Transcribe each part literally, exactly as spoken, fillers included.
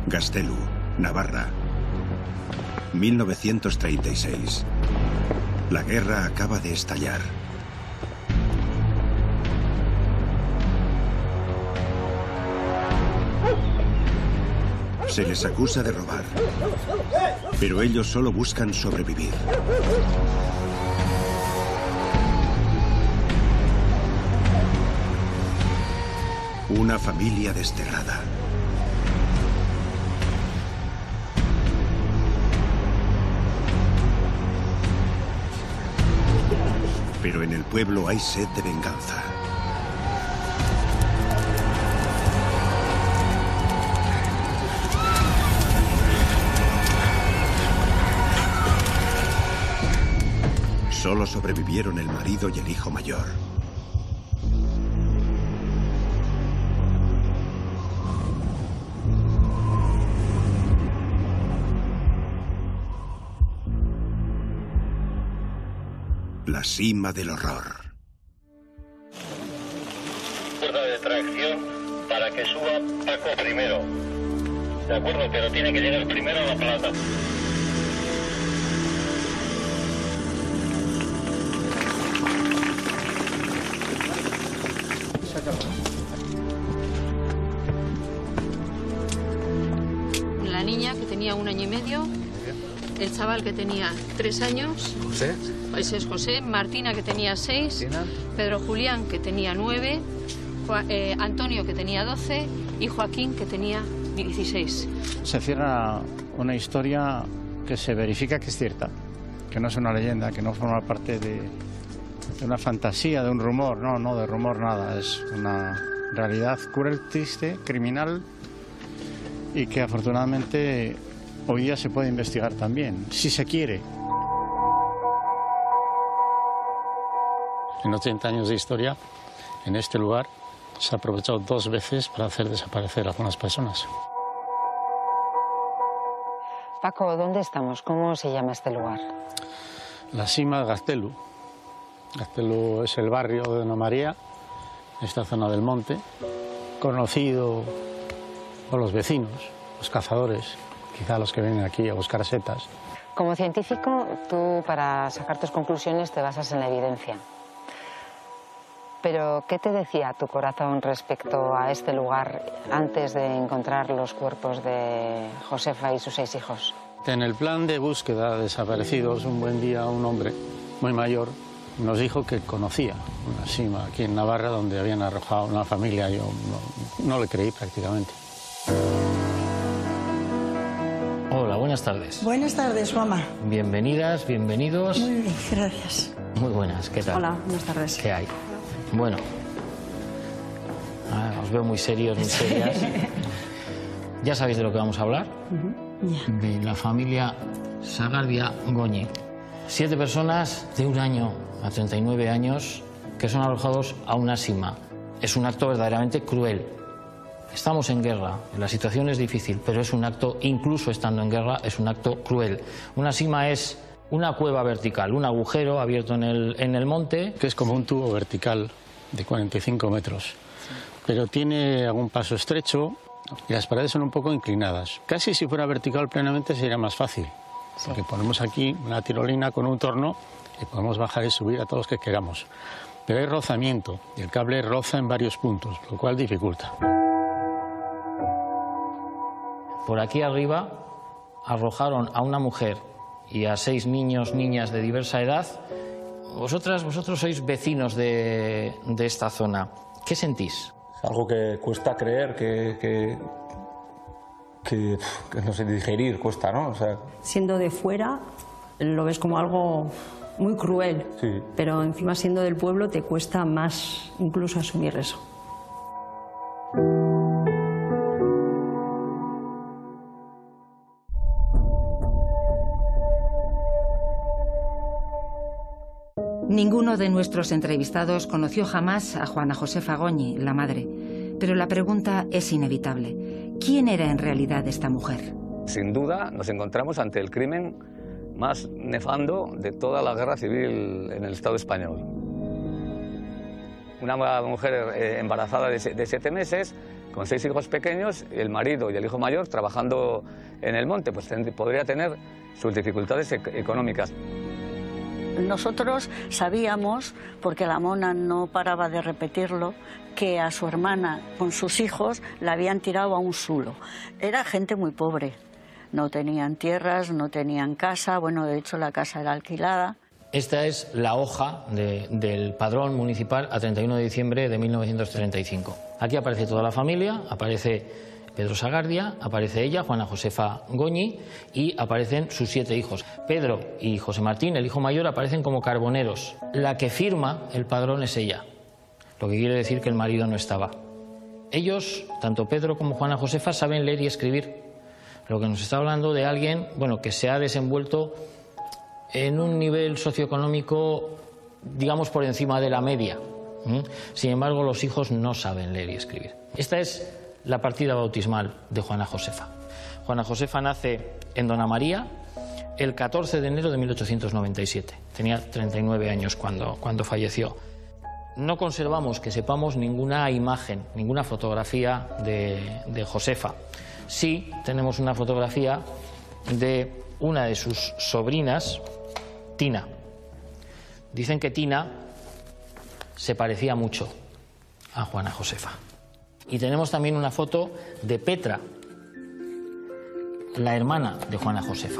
Gaztelu, Navarra. mil novecientos treinta y seis. La guerra acaba de estallar. Se les acusa de robar, pero ellos solo buscan sobrevivir. Una familia desterrada. Pero en el pueblo hay sed de venganza. Solo sobrevivieron el marido y el hijo mayor. La cima del horror. Cuerda de tracción para que suba Paco primero. De acuerdo, pero tiene que llegar primero a la plata. La niña que tenía un año y medio, el chaval que tenía tres años, José, ese es José, Martina que tenía seis, Martina. Pedro Julián que tenía nueve, Ju- eh, Antonio que tenía doce y Joaquín que tenía dieciséis. Se cierra una historia que se verifica que es cierta, que no es una leyenda, que no forma parte de, de una fantasía, de un rumor, no, no, de rumor nada, es una realidad cruel, triste, criminal y que afortunadamente hoy día se puede investigar también, si se quiere. En ochenta años de historia, en este lugar se ha aprovechado dos veces para hacer desaparecer a algunas personas. Paco, ¿dónde estamos? ¿Cómo se llama este lugar? La cima de Gaztelu. Gaztelu es el barrio de Dona María, esta zona del monte, conocido por los vecinos, los cazadores, quizá los que vienen aquí a buscar setas. Como científico, tú para sacar tus conclusiones te basas en la evidencia. Pero, ¿qué te decía tu corazón respecto a este lugar antes de encontrar los cuerpos de Josefa y sus seis hijos? En el plan de búsqueda de desaparecidos, un buen día un hombre muy mayor nos dijo que conocía una cima aquí en Navarra donde habían arrojado una familia. Yo no, no le creí prácticamente. Hola, buenas tardes. Buenas tardes, mamá. Bienvenidas, bienvenidos. Muy bien, gracias. Muy buenas, ¿qué tal? Hola, buenas tardes. ¿Qué hay? Bueno, ah, os veo muy serios, muy serias. Ya sabéis de lo que vamos a hablar. Uh-huh. Yeah. De la familia Sagardia Goñi. Siete personas de un año a treinta y nueve años que son arrojados a una sima. Es un acto verdaderamente cruel. Estamos en guerra, la situación es difícil, pero es un acto, incluso estando en guerra, es un acto cruel. Una sima es una cueva vertical, un agujero abierto en el, en el monte. Que es como un tubo vertical de cuarenta y cinco metros, pero tiene algún paso estrecho y las paredes son un poco inclinadas. Casi si fuera vertical plenamente sería más fácil, porque ponemos aquí una tirolina con un torno y podemos bajar y subir a todos los que queramos. Pero hay rozamiento y el cable roza en varios puntos, lo cual dificulta. Por aquí arriba arrojaron a una mujer y a seis niños, niñas de diversa edad. Vosotras, vosotros sois vecinos de, de esta zona. ¿Qué sentís? Es algo que cuesta creer, que, que, que, que no sé, digerir cuesta, ¿no? O sea... Siendo de fuera, lo ves como algo muy cruel, sí. Pero encima siendo del pueblo te cuesta más incluso asumir eso. Ninguno de nuestros entrevistados conoció jamás a Juana Josefa Goñi, la madre, pero la pregunta es inevitable. ¿Quién era en realidad esta mujer? Sin duda nos encontramos ante el crimen más nefando de toda la guerra civil en el Estado español. Una mujer eh, embarazada de, de siete meses, con seis hijos pequeños, el marido y el hijo mayor trabajando en el monte, pues podría tener sus dificultades e económicas. Nosotros sabíamos, porque la mona no paraba de repetirlo, que a su hermana con sus hijos la habían tirado a un sulo. Era gente muy pobre, no tenían tierras, no tenían casa, bueno, de hecho la casa era alquilada. Esta es la hoja de, del padrón municipal a treinta y uno de diciembre de mil novecientos treinta y cinco. Aquí aparece toda la familia, aparece Pedro Sagardia, aparece ella, Juana Josefa Goñi, y aparecen sus siete hijos. Pedro y José Martín, el hijo mayor, aparecen como carboneros. La que firma el padrón es ella, lo que quiere decir que el marido no estaba. Ellos, tanto Pedro como Juana Josefa, saben leer y escribir. Lo que nos está hablando de alguien, bueno, que se ha desenvuelto en un nivel socioeconómico, digamos, por encima de la media. ¿Mm? Sin embargo, los hijos no saben leer y escribir. Esta es la partida bautismal de Juana Josefa. Juana Josefa nace en Dona María el catorce de enero de mil ochocientos noventa y siete. Tenía treinta y nueve años cuando, cuando falleció. No conservamos, que sepamos, ninguna imagen, ninguna fotografía de, de Josefa. Sí tenemos una fotografía de una de sus sobrinas, Tina. Dicen que Tina se parecía mucho a Juana Josefa. Y tenemos también una foto de Petra, la hermana de Juana Josefa.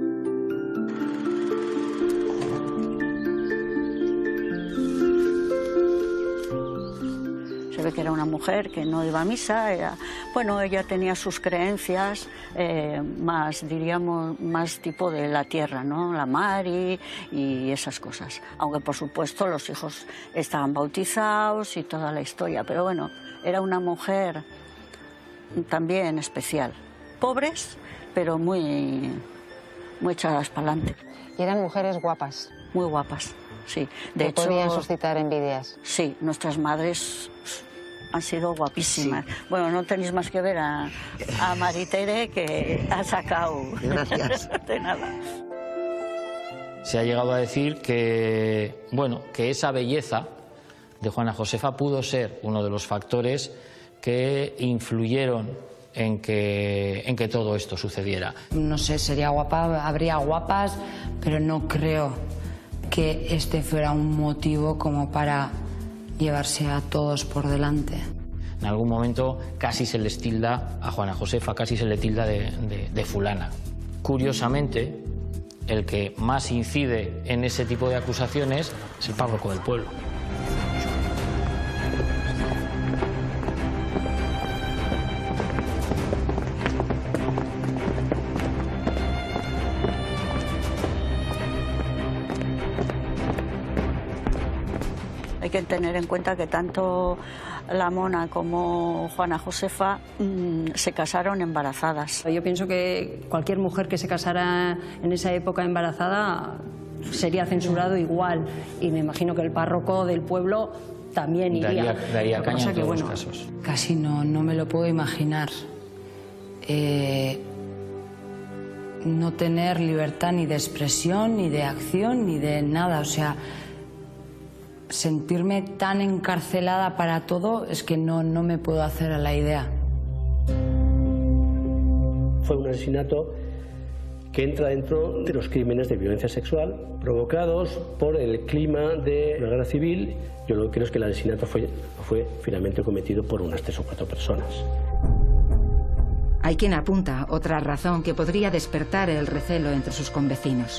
Se ve que era una mujer que no iba a misa, era, bueno, ella tenía sus creencias eh, más, diríamos, más tipo de la tierra, ¿no? La Mari y esas cosas. Aunque, por supuesto, los hijos estaban bautizados y toda la historia, pero bueno, era una mujer también especial. Pobres, pero muy, muy echadas para adelante. Y eran mujeres guapas. Muy guapas, sí. De que hecho, podían suscitar envidias. Sí, nuestras madres han sido guapísimas. Sí. Bueno, no tenéis más que ver a, a Maritere, que ha sacado. Gracias. De nada. Se ha llegado a decir que, bueno, que esa belleza de Juana Josefa pudo ser uno de los factores que influyeron en que, en que todo esto sucediera. No sé, sería guapa, habría guapas, pero no creo que este fuera un motivo como para llevarse a todos por delante. En algún momento casi se les tilda a Juana Josefa, casi se le tilda de, de, de fulana. Curiosamente, el que más incide en ese tipo de acusaciones es el párroco del pueblo. Hay que tener en cuenta que tanto la Mona como Juana Josefa mmm, se casaron embarazadas. Yo pienso que cualquier mujer que se casara en esa época embarazada sería censurado igual, y me imagino que el párroco del pueblo también iría. Daría, daría caña en todos que, bueno, los casos. Casi no, no me lo puedo imaginar. Eh, no tener libertad ni de expresión, ni de acción, ni de nada, o sea, sentirme tan encarcelada para todo es que no, no me puedo hacer a la idea. Fue un asesinato que entra dentro de los crímenes de violencia sexual provocados por el clima de la guerra civil. Yo lo que creo es que el asesinato fue, fue finalmente cometido por unas tres o cuatro personas. Hay quien apunta otra razón que podría despertar el recelo entre sus convecinos.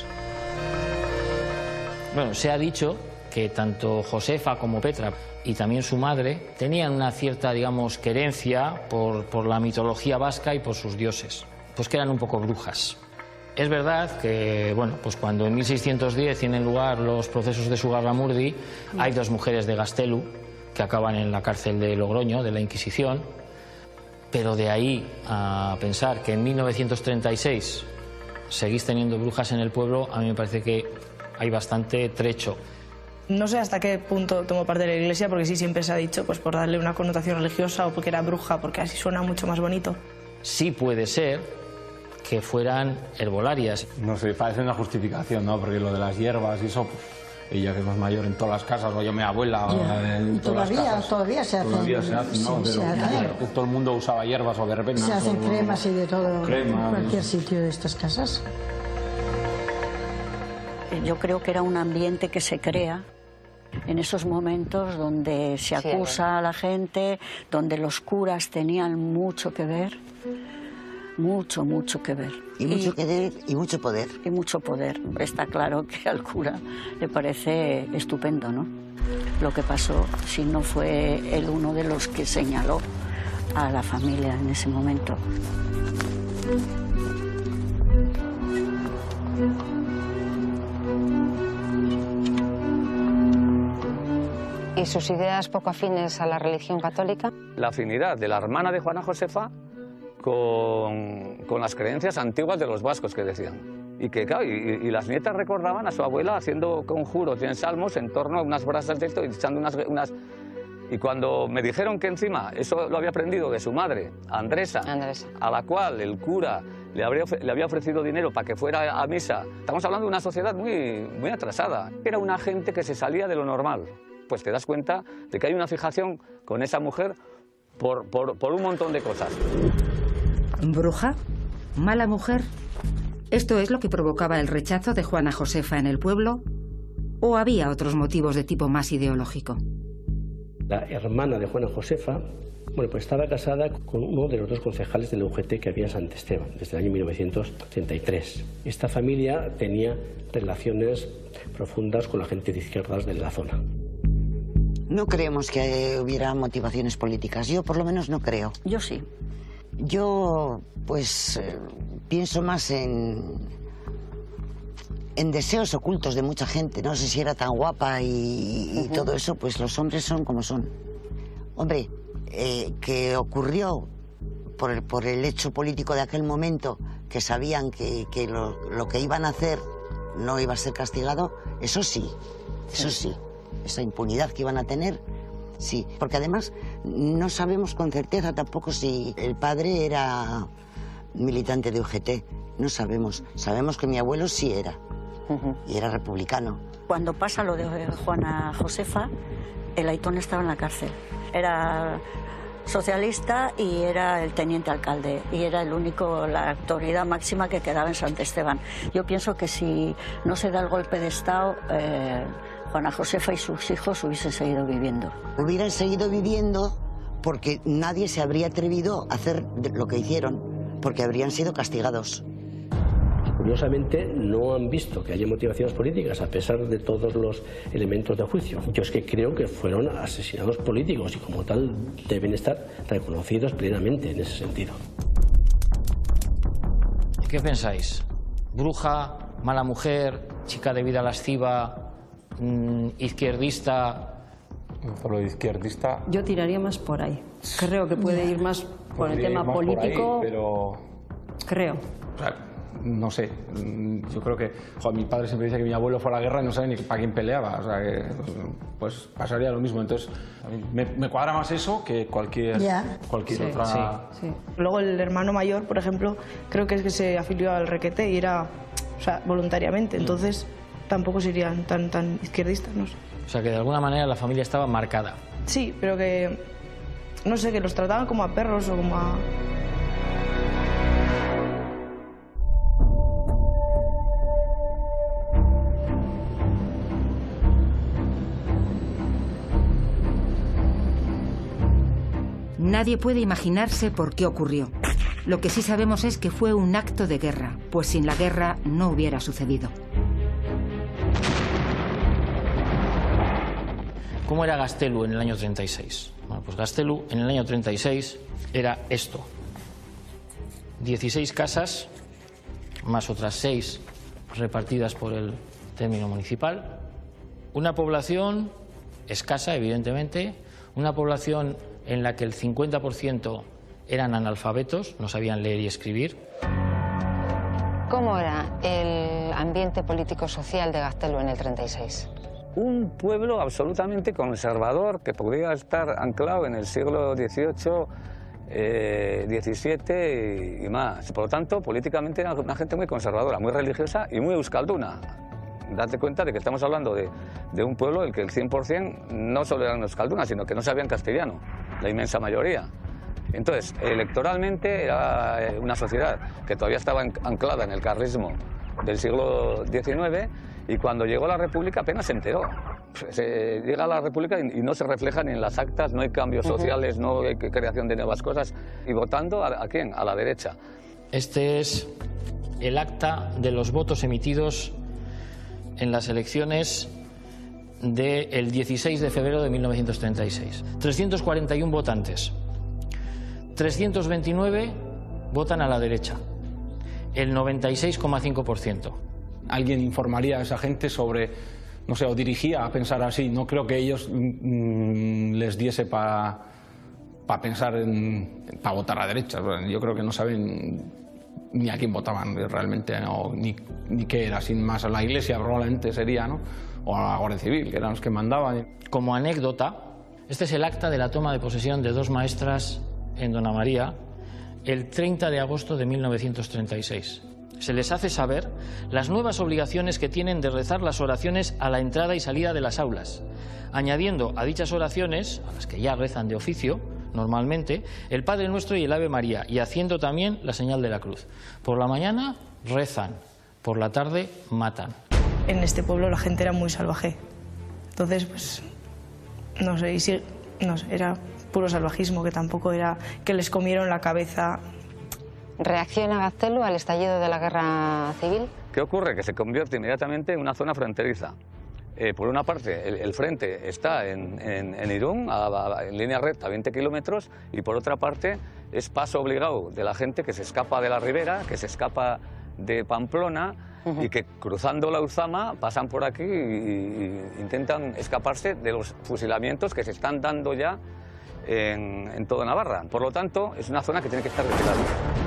Bueno, se ha dicho que tanto Josefa como Petra y también su madre tenían una cierta, digamos, querencia por, por la mitología vasca y por sus dioses, pues que eran un poco brujas. Es verdad que, bueno, pues cuando en mil seiscientos diez tienen lugar los procesos de Sugarramurdi, hay dos mujeres de Gastelu que acaban en la cárcel de Logroño, de la Inquisición, pero de ahí a pensar que en mil novecientos treinta y seis seguís teniendo brujas en el pueblo, a mí me parece que hay bastante trecho. No sé hasta qué punto tomó parte de la Iglesia, porque sí siempre se ha dicho, pues por darle una connotación religiosa o porque era bruja, porque así suena mucho más bonito. Sí puede ser que fueran herbolarias. No sé, parece una justificación, ¿no? Porque lo de las hierbas y eso, pues, ella que es más mayor en todas las casas, o yo mi abuela, yeah. en y todas todavía, las casas. Todavía se hacen. Todavía se hacen, ¿no? Sí, Pero, se hacen. que todo el mundo usaba hierbas o de repente... Se hacen todo, cremas y de todo cremas. en cualquier sitio de estas casas. Yo creo que era un ambiente que se crea en esos momentos donde se acusa sí, a la gente, donde los curas tenían mucho que ver, mucho, mucho que ver. Y mucho que ver y mucho poder. Y mucho poder. Está claro que al cura le parece estupendo, ¿no? Lo que pasó, si no fue él uno de los que señaló a la familia en ese momento. ¿Y sus ideas poco afines a la religión católica? La afinidad de la hermana de Juana Josefa con, con las creencias antiguas de los vascos que decían. Y que, claro, y, y las nietas recordaban a su abuela haciendo conjuros y ensalmos en torno a unas brasas de esto y echando unas, unas... Y cuando me dijeron que encima eso lo había aprendido de su madre, Andresa, Andresa. a la cual el cura le, habría, le había ofrecido dinero para que fuera a misa. Estamos hablando de una sociedad muy, muy atrasada. Era una gente que se salía de lo normal. Pues te das cuenta de que hay una fijación con esa mujer por, por, por un montón de cosas. ¿Bruja? ¿Mala mujer? ¿Esto es lo que provocaba el rechazo de Juana Josefa en el pueblo? ¿O había otros motivos de tipo más ideológico? La hermana de Juana Josefa, bueno, pues estaba casada con uno de los dos concejales del U G T que había en Sant Esteban, desde el año mil novecientos treinta y tres. Esta familia tenía relaciones profundas con la gente de izquierdas de la zona. No creemos que hubiera motivaciones políticas. Yo, por lo menos, no creo. Yo sí. Yo, pues, eh, pienso más en, en deseos ocultos de mucha gente. No sé si era tan guapa y, y uh-huh. todo eso, pues los hombres son como son. Hombre, eh, que ocurrió por el, por el hecho político de aquel momento, que sabían que, que lo, lo que iban a hacer no iba a ser castigado, eso sí, eso sí. Esa impunidad que iban a tener, sí. Porque además no sabemos con certeza tampoco si el padre era militante de U G T. No sabemos. Sabemos que mi abuelo sí era. Uh-huh. Y era republicano. Cuando pasa lo de Juana Josefa, el Aitón estaba en la cárcel. Era socialista y era el teniente alcalde. Y era el único, la autoridad máxima que quedaba en Sant Esteban. Yo pienso que si no se da el golpe de Estado... Eh, Juana Josefa y sus hijos hubiesen seguido viviendo. Hubieran seguido viviendo porque nadie se habría atrevido a hacer lo que hicieron, porque habrían sido castigados. Curiosamente, no han visto que haya motivaciones políticas, a pesar de todos los elementos de juicio. Yo es que creo que fueron asesinados políticos y como tal deben estar reconocidos plenamente en ese sentido. ¿Qué pensáis? ¿Bruja, mala mujer, chica de vida lasciva, izquierdista? Por lo de izquierdista... Yo tiraría más por ahí. Creo que puede ir más por el tema político. Ahí, pero... Creo. O sea, no sé. Yo creo que... Joder, mi padre siempre dice que mi abuelo fue a la guerra y no sabe ni para quién peleaba. O sea, que pues pasaría lo mismo. Entonces, a mí me, me cuadra más eso que cualquier, yeah. cualquier sí, otra... Sí, sí. Luego el hermano mayor, por ejemplo, creo que es que se afilió al Requete y era, o sea, voluntariamente. Entonces... tampoco serían tan, tan izquierdistas, no sé. O sea, que de alguna manera la familia estaba marcada. Sí, pero que, no sé, que los trataban como a perros o como a... Nadie puede imaginarse por qué ocurrió. Lo que sí sabemos es que fue un acto de guerra, pues sin la guerra no hubiera sucedido. ¿Cómo era Gaztelu en el año treinta y seis? Bueno, pues Gaztelu en el año treinta y seis era esto. dieciséis casas, más otras seis repartidas por el término municipal. Una población escasa, evidentemente. Una población en la que el cincuenta por ciento eran analfabetos, no sabían leer y escribir. ¿Cómo era el ambiente político-social de Gaztelu en el treinta y seis? Un pueblo absolutamente conservador que podría estar anclado en el siglo dieciocho, eh, diecisiete y, y más. Por lo tanto, políticamente era una gente muy conservadora, muy religiosa y muy euskalduna. date cuenta de que estamos hablando de, de un pueblo en el que el cien por cien no solo eran euskaldunas, sino que no sabían castellano, la inmensa mayoría. Entonces, electoralmente era una sociedad que todavía estaba anclada en el carlismo del siglo diecinueve, y cuando llegó la República apenas se enteró. Se llega a la República y no se refleja ni en las actas, no hay cambios uh-huh. sociales, no hay creación de nuevas cosas. ¿Y votando a, a quién? A la derecha. Este es el acta de los votos emitidos en las elecciones del dieciséis de febrero de mil novecientos treinta y seis. trescientos cuarenta y uno votantes. trescientos veintinueve votan a la derecha. El noventa y seis coma cinco por ciento. Alguien informaría a esa gente sobre, no sé, o dirigía a pensar así. No creo que ellos mmm, les diese para pa pensar en para votar a la derecha. Yo creo que no saben ni a quién votaban realmente, no, ni, ni qué era. Sin más, a la Iglesia probablemente sería, ¿no? O a la Guardia Civil, que eran los que mandaban. Como anécdota, este es el acta de la toma de posesión de dos maestras en Dona María el treinta de agosto de mil novecientos treinta y seis. Se les hace saber las nuevas obligaciones que tienen de rezar las oraciones a la entrada y salida de las aulas, añadiendo a dichas oraciones, a las que ya rezan de oficio, normalmente, el Padre Nuestro y el Ave María, y haciendo también la señal de la cruz. Por la mañana rezan, por la tarde matan. En este pueblo la gente era muy salvaje. Entonces, pues, no sé, y si, no sé, era puro salvajismo, que tampoco era que les comieron la cabeza. ¿Reacciona Gaztelu al estallido de la guerra civil? ¿Qué ocurre? Que se convierte inmediatamente en una zona fronteriza. Eh, por una parte, el, el frente está en, en, en Irún, a, a, en línea recta, a veinte kilómetros, y por otra parte es paso obligado de la gente que se escapa de la ribera, que se escapa de Pamplona, uh-huh. y que cruzando la Uzama pasan por aquí y, y intentan escaparse de los fusilamientos que se están dando ya en, en toda Navarra. Por lo tanto, es una zona que tiene que estar vigilada.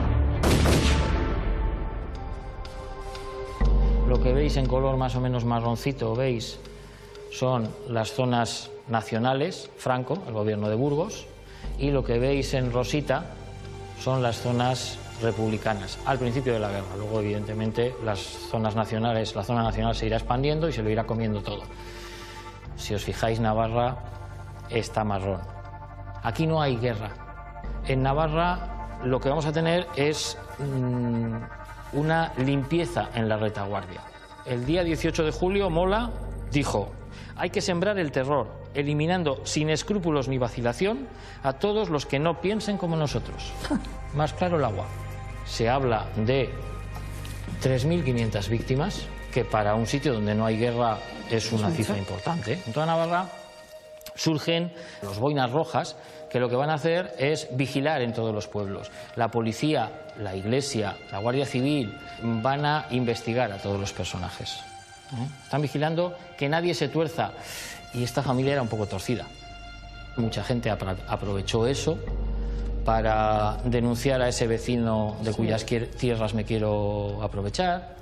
Lo que veis en color más o menos marroncito, veis, son las zonas nacionales, Franco, el gobierno de Burgos, y lo que veis en rosita son las zonas republicanas, al principio de la guerra. Luego, evidentemente, las zonas nacionales, la zona nacional se irá expandiendo y se lo irá comiendo todo. Si os fijáis, Navarra está marrón. Aquí no hay guerra. En Navarra lo que vamos a tener es mmm, una limpieza en la retaguardia. El día dieciocho de julio, Mola dijo: hay que sembrar el terror, eliminando sin escrúpulos ni vacilación a todos los que no piensen como nosotros. Más claro el agua. Se habla de tres mil quinientas víctimas, que para un sitio donde no hay guerra es una cifra importante. En toda Navarra surgen los boinas rojas, que lo que van a hacer es vigilar en todos los pueblos. La policía, la iglesia, la Guardia Civil van a investigar a todos los personajes. ¿Eh? Están vigilando que nadie se tuerza. Y esta familia era un poco torcida. Mucha gente aprovechó eso para denunciar a ese vecino de cuyas tierras me quiero aprovechar,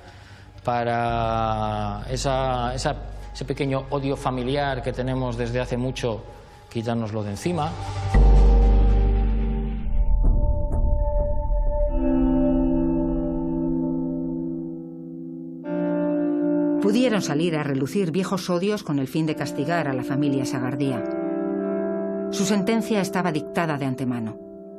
para esa, esa, ese pequeño odio familiar que tenemos desde hace mucho, quitárnoslo de encima. Pudieron salir a relucir viejos odios con el fin de castigar a la familia Sagardía. Su sentencia estaba dictada de antemano.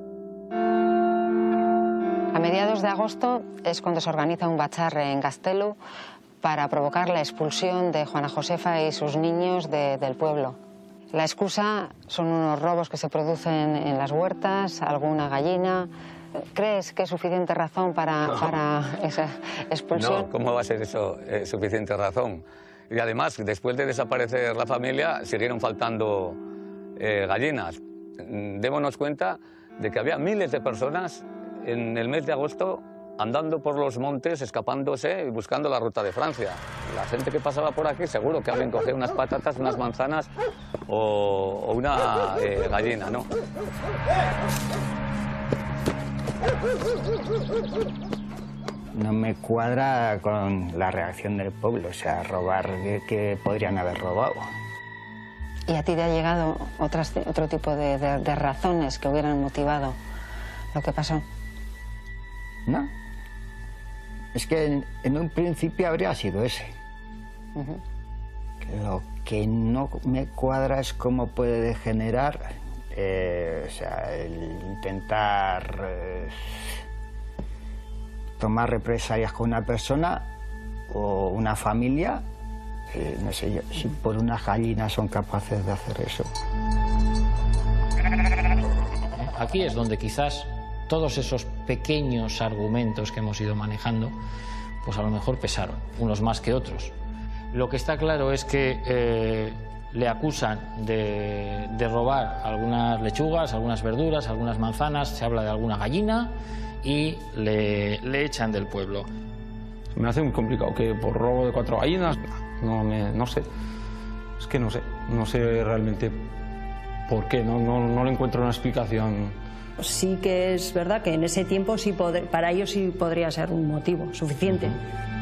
A mediados de agosto es cuando se organiza un bacharre en Gaztelu para provocar la expulsión de Juana Josefa y sus niños de, del pueblo. La excusa son unos robos que se producen en las huertas, alguna gallina. ¿Crees que es suficiente razón para, no. para esa expulsión? No, ¿cómo va a ser eso eh, suficiente razón? Y además, después de desaparecer la familia, siguieron faltando eh, gallinas. Démonos cuenta de que había miles de personas en el mes de agosto andando por los montes, escapándose y buscando la ruta de Francia. La gente que pasaba por aquí seguro que alguien cogía unas patatas, unas manzanas o, o una eh, gallina, ¿no? No me cuadra con la reacción del pueblo, o sea, robar que podrían haber robado. ¿Y a ti te ha llegado otras, otro tipo de, de, de razones que hubieran motivado lo que pasó? No. Es que en, en un principio habría sido ese. Uh-huh. Lo que no me cuadra es cómo puede degenerar, eh, o sea, el intentar eh, tomar represalias con una persona o una familia, eh, no sé yo, si por unas gallinas son capaces de hacer eso. Aquí es donde quizás todos esos pequeños argumentos que hemos ido manejando, pues a lo mejor pesaron, unos más que otros. Lo que está claro es que eh, le acusan de, de robar algunas lechugas, algunas verduras, algunas manzanas, se habla de alguna gallina y le, le echan del pueblo. Me hace muy complicado que por robo de cuatro gallinas, no, me, no sé, es que no sé, no sé realmente por qué, no, no, no le encuentro una explicación. Sí que es verdad que en ese tiempo sí pod- para ellos sí podría ser un motivo suficiente. Uh-huh.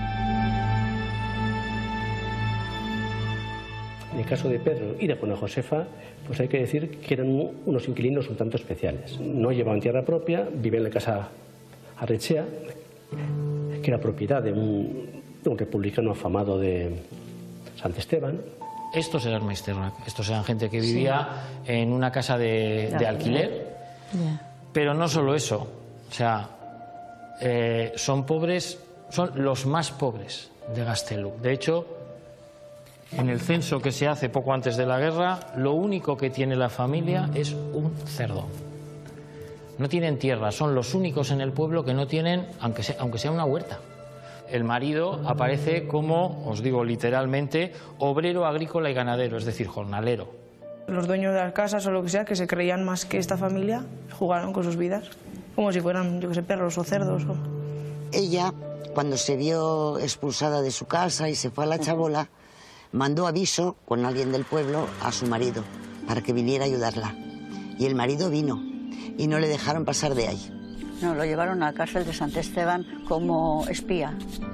En el caso de Pedro y de Juana Josefa, pues hay que decir que eran unos inquilinos un tanto especiales. No llevaban tierra propia, vivían en la casa Arrechea, que era propiedad de un, de un republicano afamado de Sant Esteban. Estos eran Meisterrak, estos eran gente que vivía sí. en una casa de, de alquiler, yeah. Pero no solo eso, o sea, eh, son pobres, son los más pobres de Gaztelu. De hecho, en el censo que se hace poco antes de la guerra, lo único que tiene la familia es un cerdo. No tienen tierra, son los únicos en el pueblo que no tienen, aunque sea, aunque sea una huerta. El marido aparece como, os digo literalmente, obrero agrícola y ganadero, es decir, jornalero. Los dueños de las casas o lo que sea, que se creían más que esta familia, jugaron con sus vidas, como si fueran, yo que sé, perros o cerdos. O... Ella, cuando se vio expulsada de su casa y se fue a la Chabola, mandó aviso con alguien del pueblo a su marido para que viniera a ayudarla. Y el marido vino y no le dejaron pasar de ahí. No, lo llevaron a la cárcel de Sant Esteban como espía.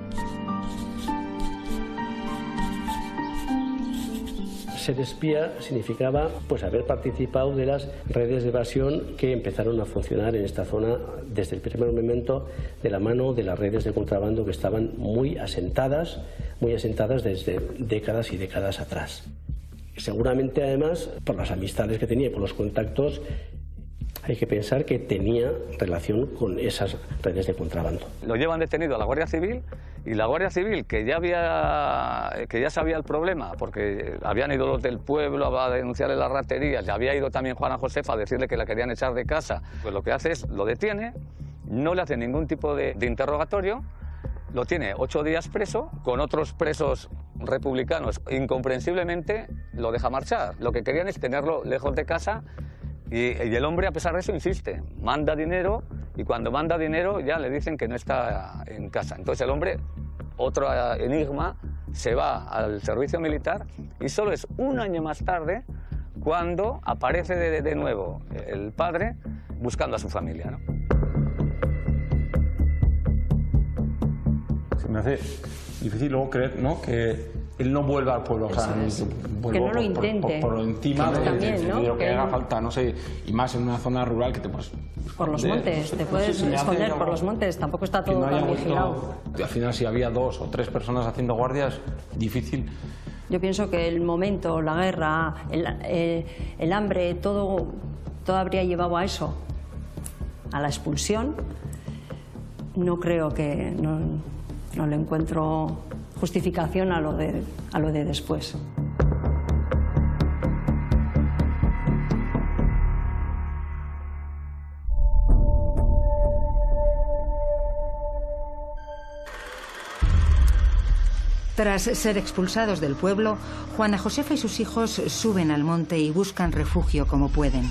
Ser espía significaba pues haber participado de las redes de evasión que empezaron a funcionar en esta zona desde el primer momento, de la mano de las redes de contrabando que estaban muy asentadas, muy asentadas desde décadas y décadas atrás. Seguramente, además, por las amistades que tenía y por los contactos, hay que pensar que tenía relación con esas redes de contrabando. Lo llevan detenido a la Guardia Civil y la Guardia Civil, que ya había, que ya sabía el problema, porque habían ido los del pueblo a denunciarle las raterías, ya había ido también Juana Josefa a decirle que la querían echar de casa, pues lo que hace es lo detiene, no le hace ningún tipo de, de interrogatorio, lo tiene ocho días preso, con otros presos republicanos, incomprensiblemente lo deja marchar. Lo que querían es tenerlo lejos de casa. Y, y el hombre, a pesar de eso, insiste, manda dinero y cuando manda dinero ya le dicen que no está en casa. Entonces el hombre, otro enigma, se va al servicio militar y solo es un año más tarde cuando aparece de, de nuevo el padre buscando a su familia, ¿no? Se me hace difícil luego creer, ¿no?, que él no vuelva al pueblo, o sea, que no lo intente. Por, por, por encima de, también, de, ¿no? de lo que que haga no... falta, no sé, y más en una zona rural que te puedes... Por los de, montes, te puedes no sé, esconder algo, por los montes, tampoco está todo no tan vuelto, vigilado. Al final, si había dos o tres personas haciendo guardias, difícil. Yo pienso que el momento, la guerra, el, el, el hambre, todo, todo habría llevado a eso, a la expulsión. No creo que... No, no le encuentro justificación a lo de, a lo de después. Tras ser expulsados del pueblo, Juana Josefa y sus hijos suben al monte y buscan refugio como pueden.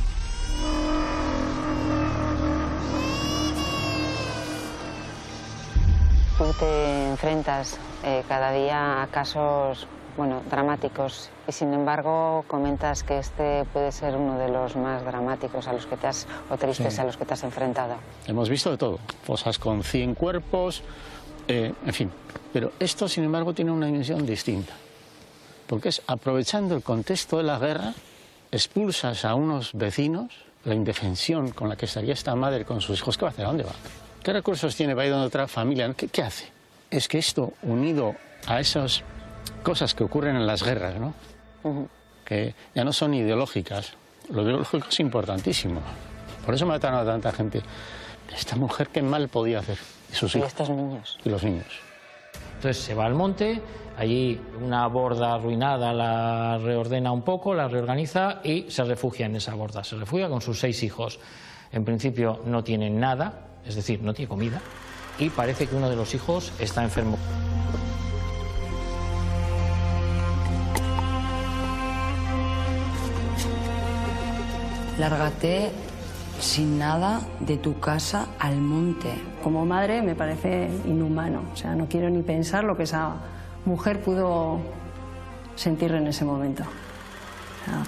Tú te enfrentas eh, cada día a casos, bueno, dramáticos y sin embargo comentas que este puede ser uno de los más dramáticos a los que te has, o tristes sí. a los que te has enfrentado. Hemos visto de todo, fosas con cien cuerpos, eh, en fin. Pero esto, sin embargo, tiene una dimensión distinta, porque es aprovechando el contexto de la guerra, expulsas a unos vecinos, la indefensión con la que estaría esta madre con sus hijos, ¿qué va a hacer? ¿A dónde va? ¿Qué recursos tiene para ir a otra familia? ¿Qué, qué hace? Es que esto, unido a esos cosas que ocurren en las guerras, ¿no? Uh-huh. Que ya no son ideológicas. Lo ideológico es importantísimo. Por eso mataron a tanta gente. Esta mujer, ¿qué mal podía hacer? Y sus hijos. Y estos niños. Y los niños. Entonces se va al monte, allí una borda arruinada la reordena un poco, la reorganiza y se refugia en esa borda. Se refugia con sus seis hijos. En principio no tienen nada, es decir, no tiene comida, y parece que uno de los hijos está enfermo. Lárgate sin nada de tu casa al monte. Como madre me parece inhumano, o sea, no quiero ni pensar lo que esa mujer pudo sentir en ese momento. O sea,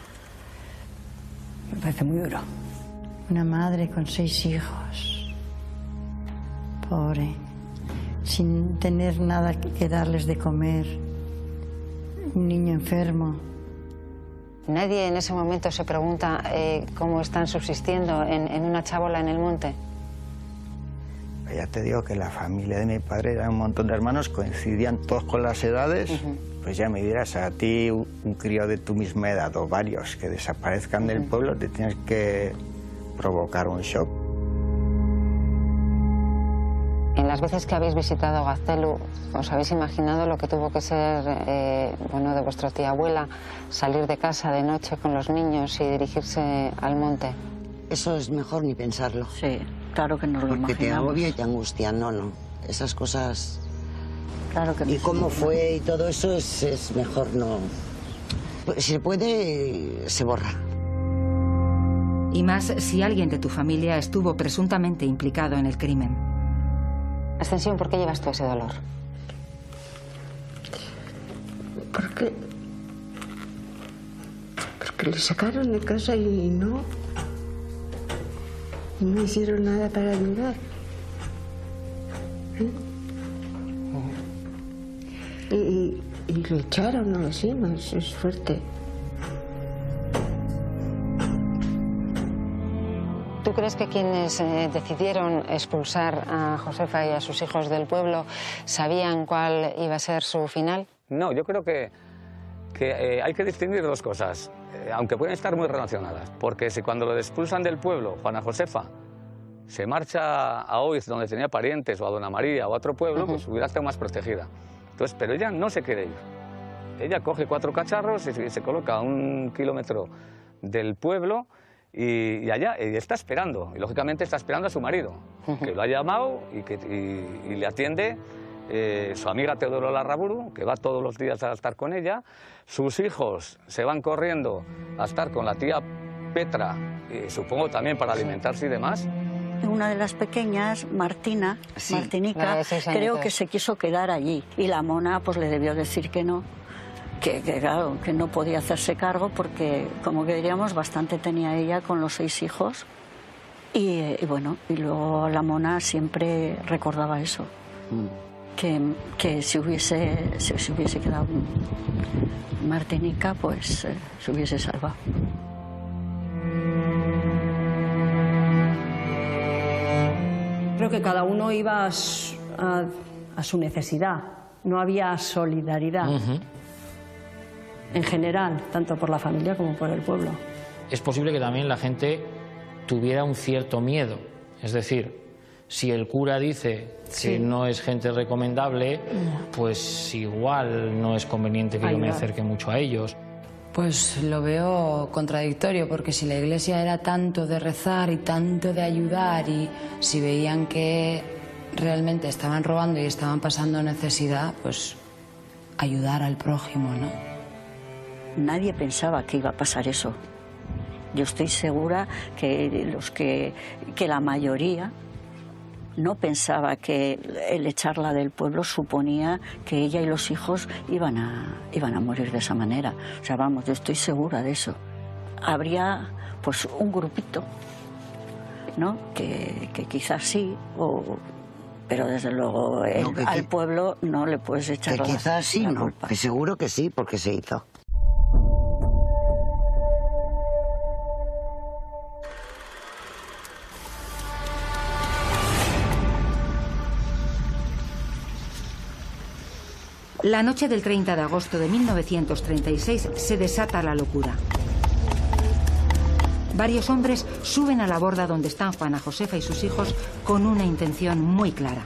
me parece muy duro. Una madre con seis hijos, pobre, sin tener nada que darles de comer, un niño enfermo. Nadie en ese momento se pregunta eh, cómo están subsistiendo en, en una chabola en el monte. Ya te digo que la familia de mi padre era un montón de hermanos, coincidían todos con las edades. Uh-huh. Pues ya me dirás, a ti un, un crío de tu misma edad o varios que desaparezcan uh-huh. del pueblo, te tienes que provocar un shock. En las veces que habéis visitado Gaztelu, ¿os habéis imaginado lo que tuvo que ser eh, bueno, de vuestra tía abuela, salir de casa de noche con los niños y dirigirse al monte? Eso es mejor ni pensarlo. Sí, claro que no lo imaginamos. Porque te agobia y te angustia, no, no. Esas cosas... Claro que no. Y cómo fue y todo eso es, es mejor no... Si se puede, se borra. Y más si alguien de tu familia estuvo presuntamente implicado en el crimen. Ascensión, ¿por qué llevas tú ese dolor? Porque... Porque le sacaron de casa y no... Y no hicieron nada para ayudar. ¿Eh? Y, y, y lo echaron, no lo sé, es, es fuerte. ¿Tú crees que quienes eh, decidieron expulsar a Josefa y a sus hijos del pueblo sabían cuál iba a ser su final? No, yo creo que, que eh, hay que distinguir dos cosas, eh, aunque pueden estar muy relacionadas. Porque si cuando lo expulsan del pueblo, Juana Josefa se marcha a Oiz, donde tenía parientes, o a Dona María, o a otro pueblo, uh-huh. pues hubiera estado más protegida. Entonces, pero ella no se quiere ir. Ella coge cuatro cacharros y se, se coloca a un kilómetro del pueblo. Y, y allá, y está esperando, y lógicamente está esperando a su marido, que lo ha llamado y, que, y, y le atiende eh, su amiga Teodoro Larraburu, que va todos los días a estar con ella. Sus hijos se van corriendo a estar con la tía Petra, y supongo también para alimentarse y demás. Una de las pequeñas, Martina, sí, Martinica, creo que se quiso quedar allí, y la mona pues le debió decir que no. Que, que claro, que no podía hacerse cargo porque, como que diríamos, bastante tenía ella con los seis hijos. Y, y bueno, y luego la mona siempre recordaba eso, mm. que, que si hubiese, si, si hubiese quedado Martinica, pues eh, se hubiese salvado. Creo que cada uno iba a su, a, a su necesidad, no había solidaridad. Uh-huh. En general, tanto por la familia como por el pueblo. Es posible que también la gente tuviera un cierto miedo. Es decir, si el cura dice sí. que no es gente recomendable, no. pues igual no es conveniente que Ay, yo me no. acerque mucho a ellos. Pues lo veo contradictorio, porque si la iglesia era tanto de rezar y tanto de ayudar, y si veían que realmente estaban robando y estaban pasando necesidad, pues ayudar al prójimo, ¿no? Nadie pensaba que iba a pasar eso. Yo estoy segura que, los que, que la mayoría no pensaba que el echarla del pueblo suponía que ella y los hijos iban a, iban a morir de esa manera. O sea, vamos, yo estoy segura de eso. Habría pues un grupito, ¿no? Que, que quizás sí, o, pero desde luego el, no, que, al pueblo no le puedes echar que la, quizás sí, la no, culpa. Que seguro que sí, porque se hizo. La noche del treinta de agosto de mil novecientos treinta y seis se desata la locura. Varios hombres suben a la borda donde están Juana Josefa y sus hijos con una intención muy clara.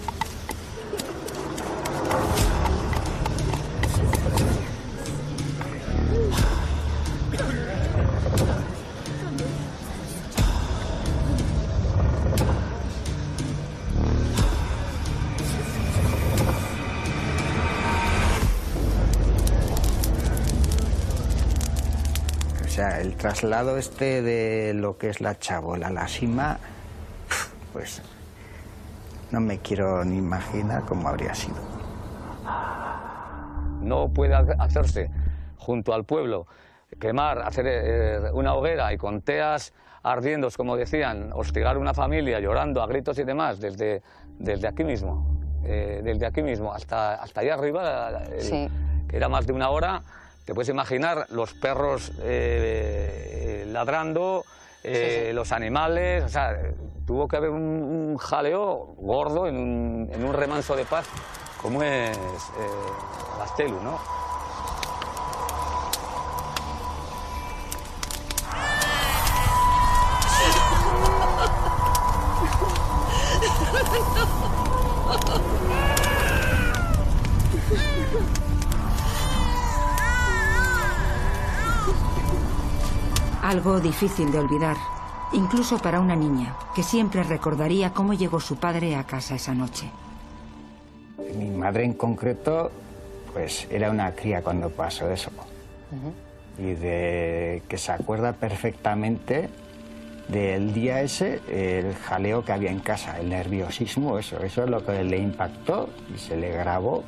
El traslado este de lo que es la chabola a la sima, pues no me quiero ni imaginar cómo habría sido. No puede hacerse junto al pueblo, quemar, hacer eh, una hoguera y con teas ardiendo, como decían, hostigar a una familia llorando a gritos y demás, desde, desde aquí mismo, eh, desde aquí mismo hasta, hasta allá arriba, el, sí. que era más de una hora. Te puedes imaginar los perros eh, ladrando, eh, sí, sí. los animales, o sea, tuvo que haber un, un jaleo gordo en un, en un remanso de paz, como es eh, Gaztelu, ¿no? Algo difícil de olvidar, incluso para una niña, que siempre recordaría cómo llegó su padre a casa esa noche. Mi madre en concreto, pues era una cría cuando pasó eso. Uh-huh. Y de que se acuerda perfectamente del día ese, el jaleo que había en casa, el nerviosismo, eso, eso es lo que le impactó y se le grabó.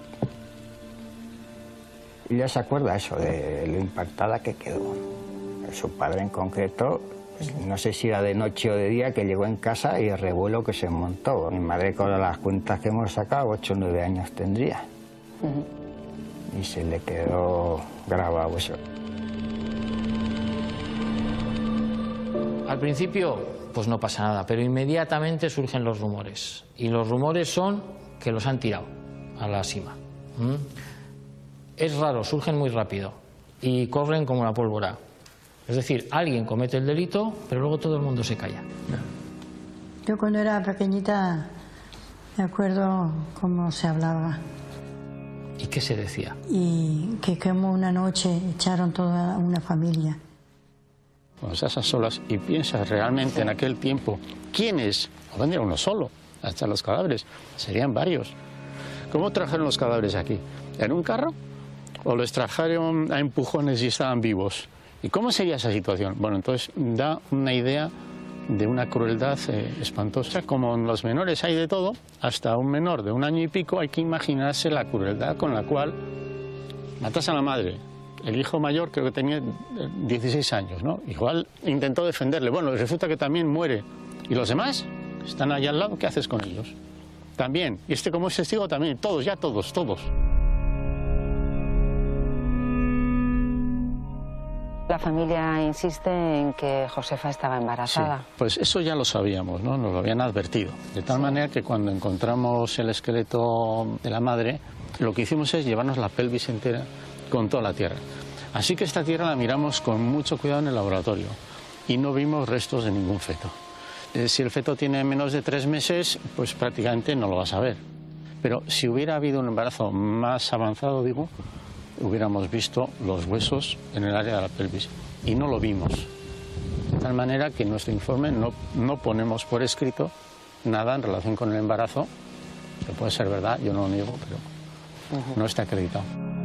Y ya se acuerda eso, de lo impactada que quedó. Su padre en concreto, pues, no sé si era de noche o de día, que llegó en casa y el revuelo que se montó. Mi madre, con las cuentas que hemos sacado, ocho o nueve años tendría. Uh-huh. Y se le quedó grabado eso. Al principio, pues no pasa nada, pero inmediatamente surgen los rumores. Y los rumores son que los han tirado a la sima. ¿Mm? Es raro, surgen muy rápido y corren como la pólvora. Es decir, alguien comete el delito, pero luego todo el mundo se calla. Yo cuando era pequeñita me acuerdo cómo se hablaba. ¿Y qué se decía? Y que como una noche echaron toda una familia. Cuando estás a solas y piensas realmente sí. en aquel tiempo, ¿quiénes? No vendría uno solo, hasta los cadáveres, serían varios. ¿Cómo trajeron los cadáveres aquí? ¿En un carro? ¿O los trajeron a empujones y estaban vivos? ¿Y cómo sería esa situación? Bueno, entonces da una idea de una crueldad eh, espantosa. Como en los menores hay de todo, hasta un menor de un año y pico hay que imaginarse la crueldad con la cual matas a la madre. El hijo mayor creo que tenía dieciséis años, ¿no? Igual intentó defenderle. Bueno, resulta que también muere. ¿Y los demás? Están allá al lado, ¿qué haces con ellos? También. Y este como es testigo también. Todos, ya todos, todos. La familia insiste en que Josefa estaba embarazada. Sí, pues eso ya lo sabíamos, ¿no? Nos lo habían advertido. De tal sí. manera que cuando encontramos el esqueleto de la madre, lo que hicimos es llevarnos la pelvis entera con toda la tierra. Así que esta tierra la miramos con mucho cuidado en el laboratorio y no vimos restos de ningún feto. Eh, si el feto tiene menos de tres meses, pues prácticamente no lo vas a ver. Pero si hubiera habido un embarazo más avanzado, digo, hubiéramos visto los huesos en el área de la pelvis y no lo vimos. De tal manera que en nuestro informe no, no ponemos por escrito nada en relación con el embarazo, que puede ser verdad, yo no lo niego, pero uh-huh. no está acreditado.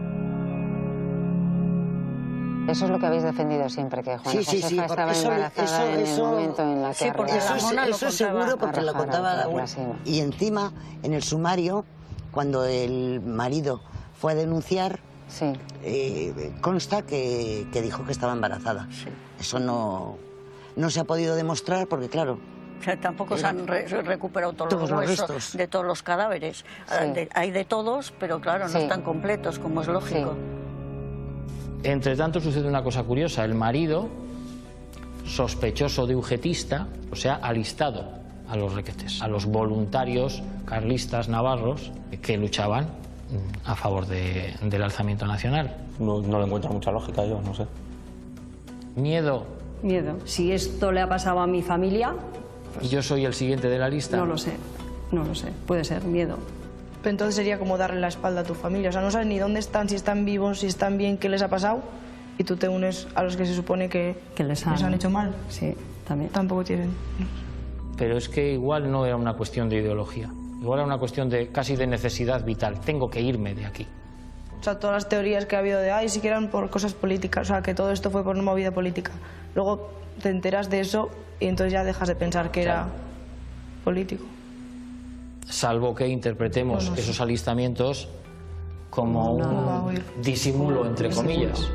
Eso es lo que habéis defendido siempre, que Juana sí, sí, Josefa sí, estaba eso, embarazada eso, en eso, el momento en la que sí, porque eso, es, eso es seguro porque lo contaba la abuela. Y encima, en el sumario, cuando el marido fue a denunciar, sí. eh, consta que, que dijo que estaba embarazada. Sí. Eso no, no se ha podido demostrar porque, claro... O sea, tampoco se han re recuperado todos, todos los huesos restos de todos los cadáveres. Sí. De, hay de todos, pero claro, no sí. están completos, como es lógico. Sí. Entre tanto sucede una cosa curiosa. El marido, sospechoso de ujetista, o sea, alistado a los requetes, a los voluntarios carlistas navarros que luchaban a favor de, del alzamiento nacional. No, no le encuentro mucha lógica yo, no sé. Miedo. Miedo. Si esto le ha pasado a mi familia... ¿Y yo soy el siguiente de la lista? No lo sé, no lo sé. Puede ser miedo. Pero entonces sería como darle la espalda a tu familia. O sea, no sabes ni dónde están, si están vivos, si están bien, qué les ha pasado. Y tú te unes a los que se supone que, que les, han... les han hecho mal. Sí, también. Tampoco tienen... Pero es que igual no era una cuestión de ideología. Igual era una cuestión de casi de necesidad vital. Tengo que irme de aquí. O sea, todas las teorías que ha habido de ay, sí que eran por cosas políticas, o sea, que todo esto fue por una movida política. Luego te enteras de eso y entonces ya dejas de pensar que era político. Salvo que interpretemos Bueno, sí. esos alistamientos como No, no, un disimulo, entre comillas.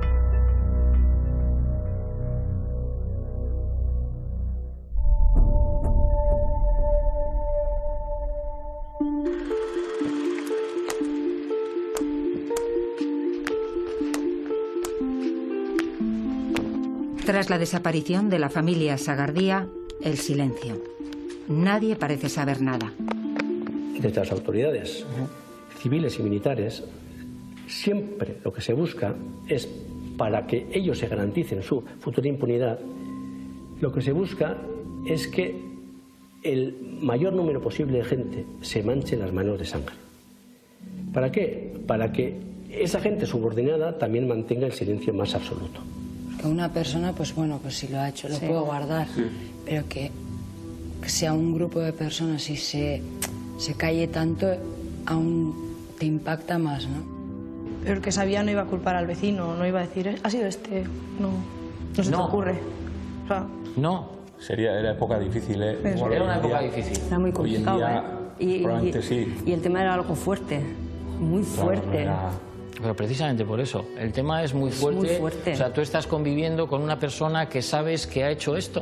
Tras la desaparición de la familia Sagardía, el silencio. Nadie parece saber nada. Desde las autoridades civiles y militares, siempre lo que se busca es, para que ellos se garanticen su futura impunidad, lo que se busca es que el mayor número posible de gente se manche las manos de sangre. ¿Para qué? Para que esa gente subordinada también mantenga el silencio más absoluto. Que una persona, pues bueno, pues si lo ha hecho, lo Sí. puedo guardar. Sí. Pero que, que sea un grupo de personas y se, se calle tanto, aún te impacta más, ¿no? Pero el que sabía no iba a culpar al vecino, no iba a decir, ha sido este, no, no se No. te ocurre. O sea, No. Sería, era época difícil, ¿eh? Eso. Bueno, Era una hoy en época día- difícil. Era muy Hoy en complicado, día, ¿eh? Y, probablemente y- sí. y el tema era algo fuerte, muy fuerte. Era- Pero precisamente por eso, el tema es muy fuerte. muy fuerte. O sea, tú estás conviviendo con una persona que sabes que ha hecho esto.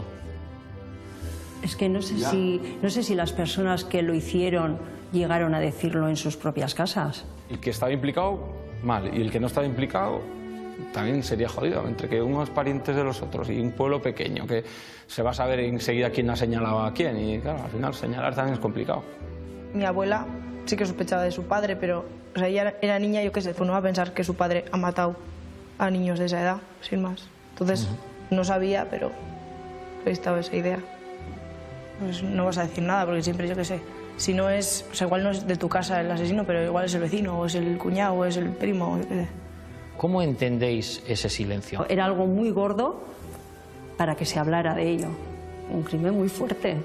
Es que no sé, Ya. si, no sé si las personas que lo hicieron llegaron a decirlo en sus propias casas. El que estaba implicado, mal. Y el que no estaba implicado, también sería jodido. Entre que unos parientes de los otros y un pueblo pequeño, que se va a saber enseguida quién ha señalado a quién. Y claro, al final señalar también es complicado. mi abuela sí que sospechaba de su padre, pero o sea, ella era, era niña, yo qué sé, pues no va a pensar que su padre ha matado a niños de esa edad, sin más. Entonces, no sabía, pero ahí estaba esa idea. Pues no vas a decir nada, porque siempre, yo qué sé, si no es, o sea, igual no es de tu casa el asesino, pero igual es el vecino, o es el cuñado, o es el primo, yo qué sé. ¿Cómo entendéis ese silencio? Era algo muy gordo para que se hablara de ello. Un crimen muy fuerte.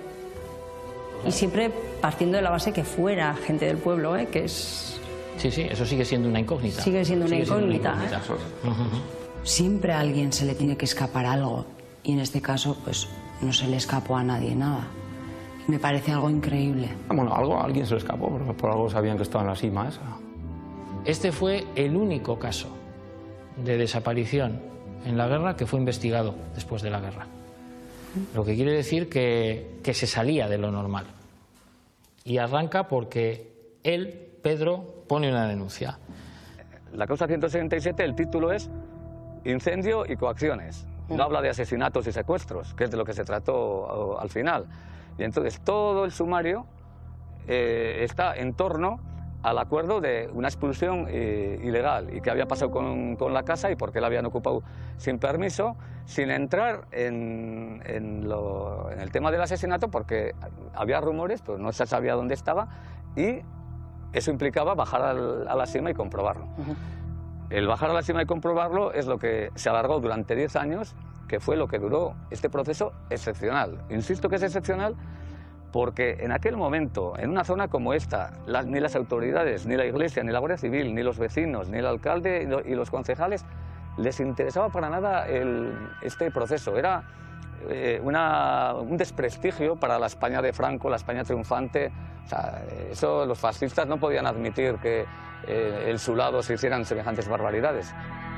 Y siempre partiendo de la base que fuera gente del pueblo, ¿eh? Que es... Sí, sí, eso sigue siendo una incógnita. Sigue siendo una Sigue siendo incógnita, Ujú, ujú. Siempre a alguien se le tiene que escapar algo. Y en este caso, pues no se le escapó a nadie nada. Me parece algo increíble. Bueno, algo, a alguien se le escapó, porque por algo sabían que estaba en la cima esa. Este fue el único caso de desaparición en la guerra que fue investigado después de la guerra. Lo que quiere decir que, que se salía de lo normal. Y arranca porque él, Pedro, pone una denuncia. La causa ciento setenta y siete, el título es Incendio y coacciones. No habla de asesinatos y secuestros, que es de lo que se trató al final. Y entonces todo el sumario eh, está en torno al acuerdo de una expulsión eh, ilegal y qué había pasado con, con la casa y por qué la habían ocupado sin permiso, sin entrar en, en, lo, en el tema del asesinato, porque había rumores, pero no se sabía dónde estaba y eso implicaba bajar al, a la cima y comprobarlo. Uh-huh. El bajar a la cima y comprobarlo es lo que se alargó durante diez años, que fue lo que duró este proceso excepcional. Insisto que es excepcional porque en aquel momento, en una zona como esta, las, ni las autoridades, ni la Iglesia, ni la Guardia Civil, ni los vecinos, ni el alcalde y, lo, y los concejales les interesaba para nada el, este proceso. Era eh, una, un desprestigio para la España de Franco, la España triunfante. O sea, eso los fascistas no podían admitir que eh, en su lado se hicieran semejantes barbaridades.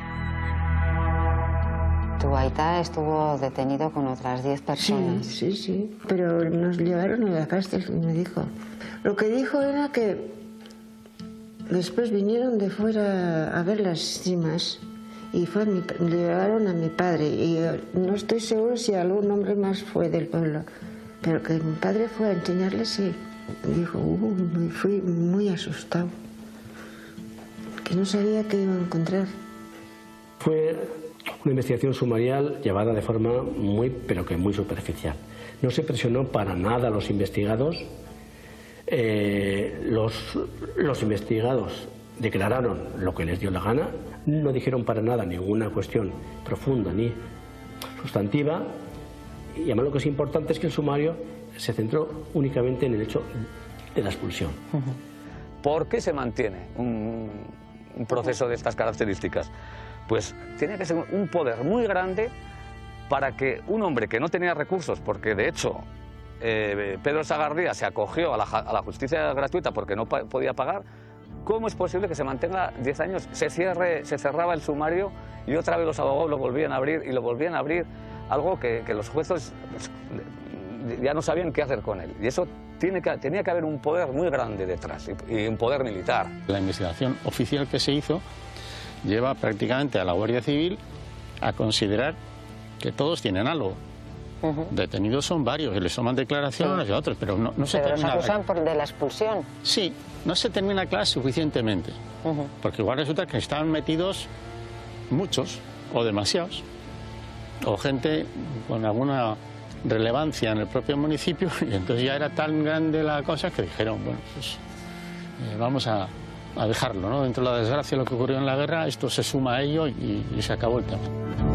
Tu aita estuvo detenido con otras diez personas. Sí, sí, sí, pero nos llevaron a la cárcel, me dijo. Lo que dijo era que después vinieron de fuera a ver las cimas y fue a mi, le llevaron a mi padre y no estoy seguro si algún hombre más fue del pueblo, pero que mi padre fue a enseñarles y dijo, uh, me fui muy asustado. que no sabía qué iba a encontrar. Fue una investigación sumarial llevada de forma muy, pero que muy superficial. No se presionó para nada a los investigados. Eh, los, los investigados declararon lo que les dio la gana, no dijeron para nada ninguna cuestión profunda ni sustantiva, y además lo que es importante es que el sumario se centró únicamente en el hecho de la expulsión. ¿Por qué se mantiene un, un proceso de estas características? Pues tiene que ser un poder muy grande para que un hombre que no tenía recursos, porque de hecho eh, Pedro Sagardía se acogió a la, a la justicia gratuita porque no pa podía pagar, ¿cómo es posible que se mantenga diez años? Se, cierre, se cerraba el sumario y otra vez los abogados lo volvían a abrir y lo volvían a abrir, algo que, que los jueces pues, ya no sabían qué hacer con él. Y eso tiene que, tenía que haber un poder muy grande detrás y, y un poder militar. La investigación oficial que se hizo lleva prácticamente a la Guardia Civil a considerar que todos tienen algo. Uh-huh. Detenidos son varios, y les toman declaraciones sí. y otros, pero no, no se pero termina... los acusan por de la expulsión. Sí, no se termina claro suficientemente, uh-huh. porque igual resulta que estaban metidos muchos, o demasiados, o gente con alguna relevancia en el propio municipio, y entonces ya era tan grande la cosa que dijeron, bueno, pues eh, vamos a, a dejarlo, ¿no? Dentro de la desgracia, lo que ocurrió en la guerra, esto se suma a ello y, y se acabó el tema.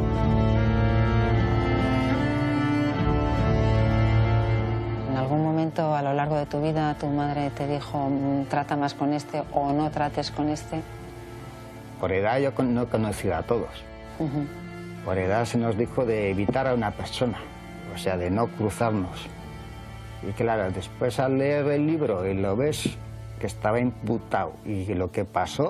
¿En algún momento a lo largo de tu vida tu madre te dijo trata más con este o no trates con este? Por edad yo no he conocido a todos. Uh-huh. Por edad se nos dijo de evitar a una persona, o sea, de no cruzarnos. Y claro, después al leer el libro y lo ves que estaba imputado y lo que pasó,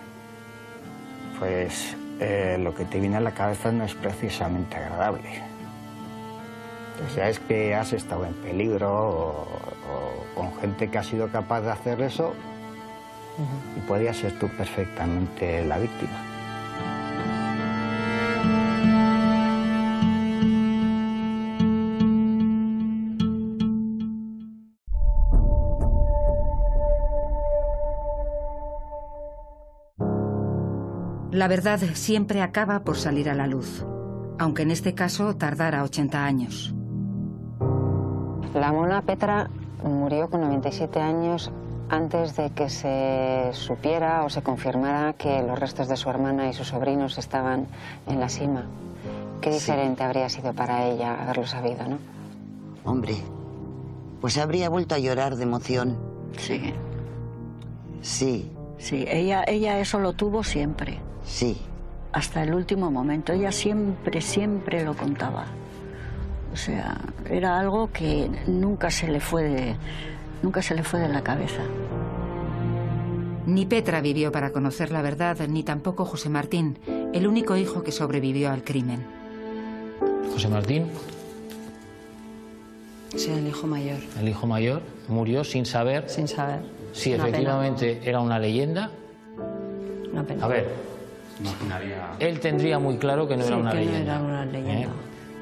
pues eh, lo que te viene a la cabeza no es precisamente agradable. O sea, es que has estado en peligro o, o con gente que ha sido capaz de hacer eso uh-huh. y podías ser tú perfectamente la víctima. La verdad siempre acaba por salir a la luz, aunque en este caso tardara ochenta años. La mona Petra murió con noventa y siete años antes de que se supiera o se confirmara que los restos de su hermana y sus sobrinos estaban en la sima. Qué diferente sí. habría sido para ella haberlo sabido, ¿no? Hombre, pues habría vuelto a llorar de emoción. Sí. Sí. Sí, ella, ella eso lo tuvo siempre. Sí. Hasta el último momento. Ella siempre, siempre lo contaba. O sea, era algo que nunca se le fue de, nunca se le fue de la cabeza. Ni Petra vivió para conocer la verdad, ni tampoco José Martín, el único hijo que sobrevivió al crimen. José Martín. Sí, el hijo mayor. El hijo mayor murió sin saber. Sin saber. Si efectivamente pena. Era una leyenda. Una pena. A ver. Imaginaría... Él tendría muy claro que no sí, era una que leyenda. No era una leyenda. ¿Eh?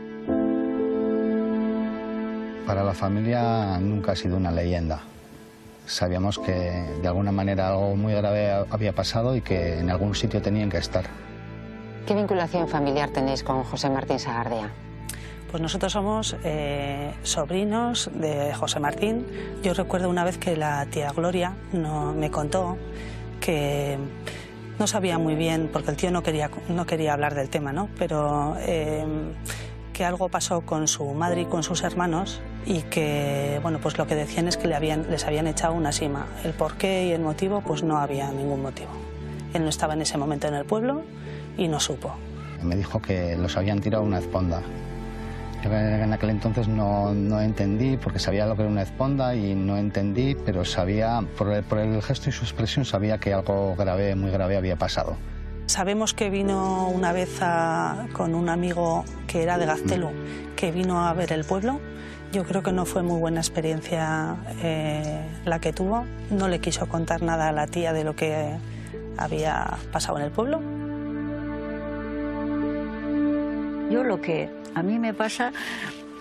Para la familia nunca ha sido una leyenda. Sabíamos que de alguna manera algo muy grave había pasado y que en algún sitio tenían que estar. ¿Qué vinculación familiar tenéis con José Martín Sagardía? Pues nosotros somos eh, sobrinos de José Martín. Yo recuerdo una vez que la tía Gloria no, me contó que no sabía muy bien, porque el tío no quería, no quería hablar del tema, ¿no? Pero eh, que algo pasó con su madre y con sus hermanos y que, bueno, pues lo que decían es que le habían, les habían echado una sima. El porqué y el motivo, pues no había ningún motivo. Él no estaba en ese momento en el pueblo y no supo. Me dijo que los habían tirado una esponda. Yo en aquel entonces no, no entendí, porque sabía lo que era una esponda y no entendí, pero sabía, por el, por el gesto y su expresión, sabía que algo grave, muy grave había pasado. Sabemos que vino una vez a, con un amigo que era de Gaztelu, mm. que vino a ver el pueblo. Yo creo que no fue muy buena experiencia eh, la que tuvo. No le quiso contar nada a la tía de lo que había pasado en el pueblo. Yo lo que a mí me pasa,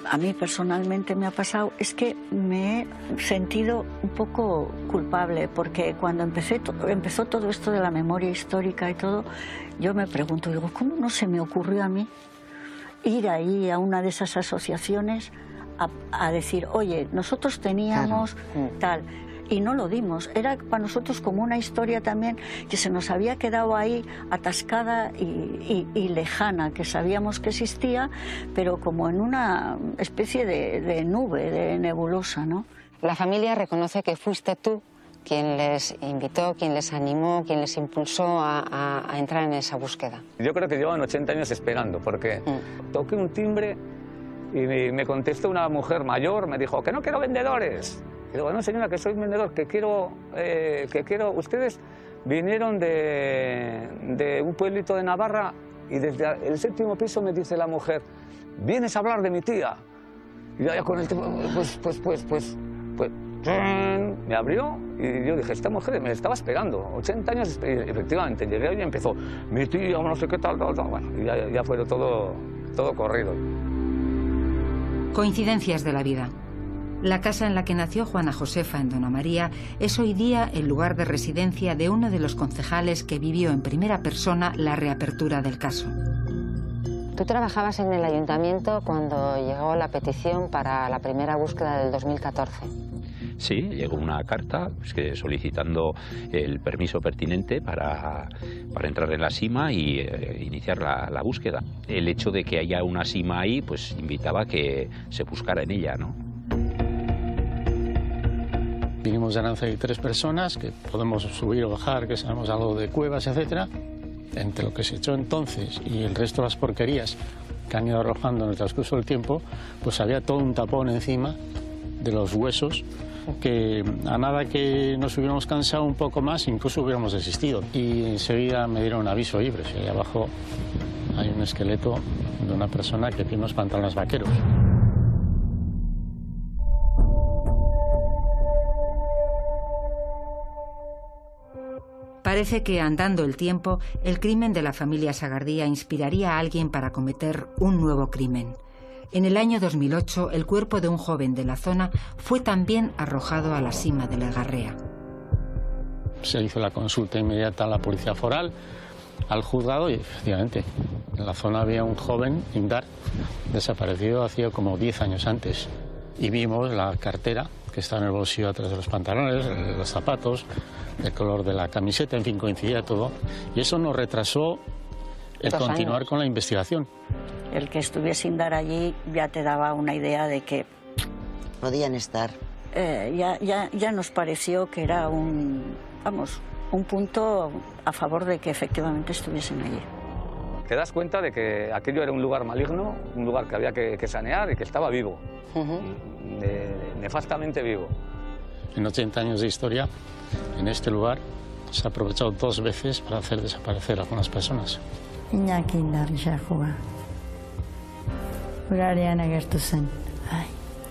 a mí personalmente me ha pasado es que me he sentido un poco culpable, porque cuando empecé to- empezó todo esto de la memoria histórica y todo, yo me pregunto, digo, ¿cómo no se me ocurrió a mí ir ahí a una de esas asociaciones a, a decir, oye, nosotros teníamos claro. tal, y no lo dimos? Era para nosotros como una historia también que se nos había quedado ahí atascada y, y, y lejana, que sabíamos que existía, pero como en una especie de, de nube, de nebulosa, ¿no? La familia reconoce que fuiste tú quien les invitó, quien les animó, quien les impulsó a, a, a entrar en esa búsqueda. Yo creo que llevan ochenta años esperando, porque mm. toqué un timbre y me, me contestó una mujer mayor, me dijo, que no quiero vendedores. Y digo, no señora, que soy vendedor, que quiero, eh, que quiero... Ustedes vinieron de, de un pueblito de Navarra y desde el séptimo piso me dice la mujer, ¿vienes a hablar de mi tía? Y yo ya con el tiempo, pues, pues, pues, pues, pues, me abrió y yo dije, esta mujer me estaba esperando, ochenta años, y efectivamente, llegué y empezó, mi tía, no sé qué tal, tal, tal, bueno, y ya, ya fue todo, todo corrido. Coincidencias de la vida. La casa en la que nació Juana Josefa en Dona María es hoy día el lugar de residencia de uno de los concejales que vivió en primera persona la reapertura del caso. Tú trabajabas en el ayuntamiento cuando llegó la petición para la primera búsqueda del dos mil catorce. Sí, llegó una carta pues, que solicitando el permiso pertinente para, para entrar en la sima y eh, iniciar la, la búsqueda. El hecho de que haya una sima ahí pues invitaba a que se buscara en ella, ¿no? Vinimos de Aranza y tres personas que podemos subir o bajar, que sabemos algo de cuevas, etcétera. Entre lo que se echó entonces y el resto de las porquerías que han ido arrojando en el transcurso del tiempo, pues había todo un tapón encima de los huesos que a nada que nos hubiéramos cansado un poco más, incluso hubiéramos desistido. Y enseguida me dieron un aviso libre. O sea, ahí abajo hay un esqueleto de una persona que tiene unos pantalones vaqueros. Parece que, andando el tiempo, el crimen de la familia Sagardía inspiraría a alguien para cometer un nuevo crimen. En el año dos mil ocho, el cuerpo de un joven de la zona fue también arrojado a la sima de la Garrea. Se hizo la consulta inmediata a la policía foral, al juzgado, y efectivamente, en la zona había un joven, Indar, desaparecido hacía como diez años antes. Y vimos la cartera, que estaba en el bolsillo atrás de los pantalones, los zapatos, el color de la camiseta, en fin, coincidía todo. Y eso nos retrasó el Dos continuar años. con la investigación. El que estuviese Indar allí ya te daba una idea de que... Podían estar. Eh, ya, ya, ya nos pareció que era un, vamos, un punto a favor de que efectivamente estuviesen allí. Te das cuenta de que aquello era un lugar maligno, un lugar que había que, que sanear y que estaba vivo, uh-huh. de, nefastamente vivo. En ochenta años de historia, en este lugar se ha aprovechado dos veces para hacer desaparecer a algunas personas. Iñaki Indarrixajua. Urarean agertu zen. Ai.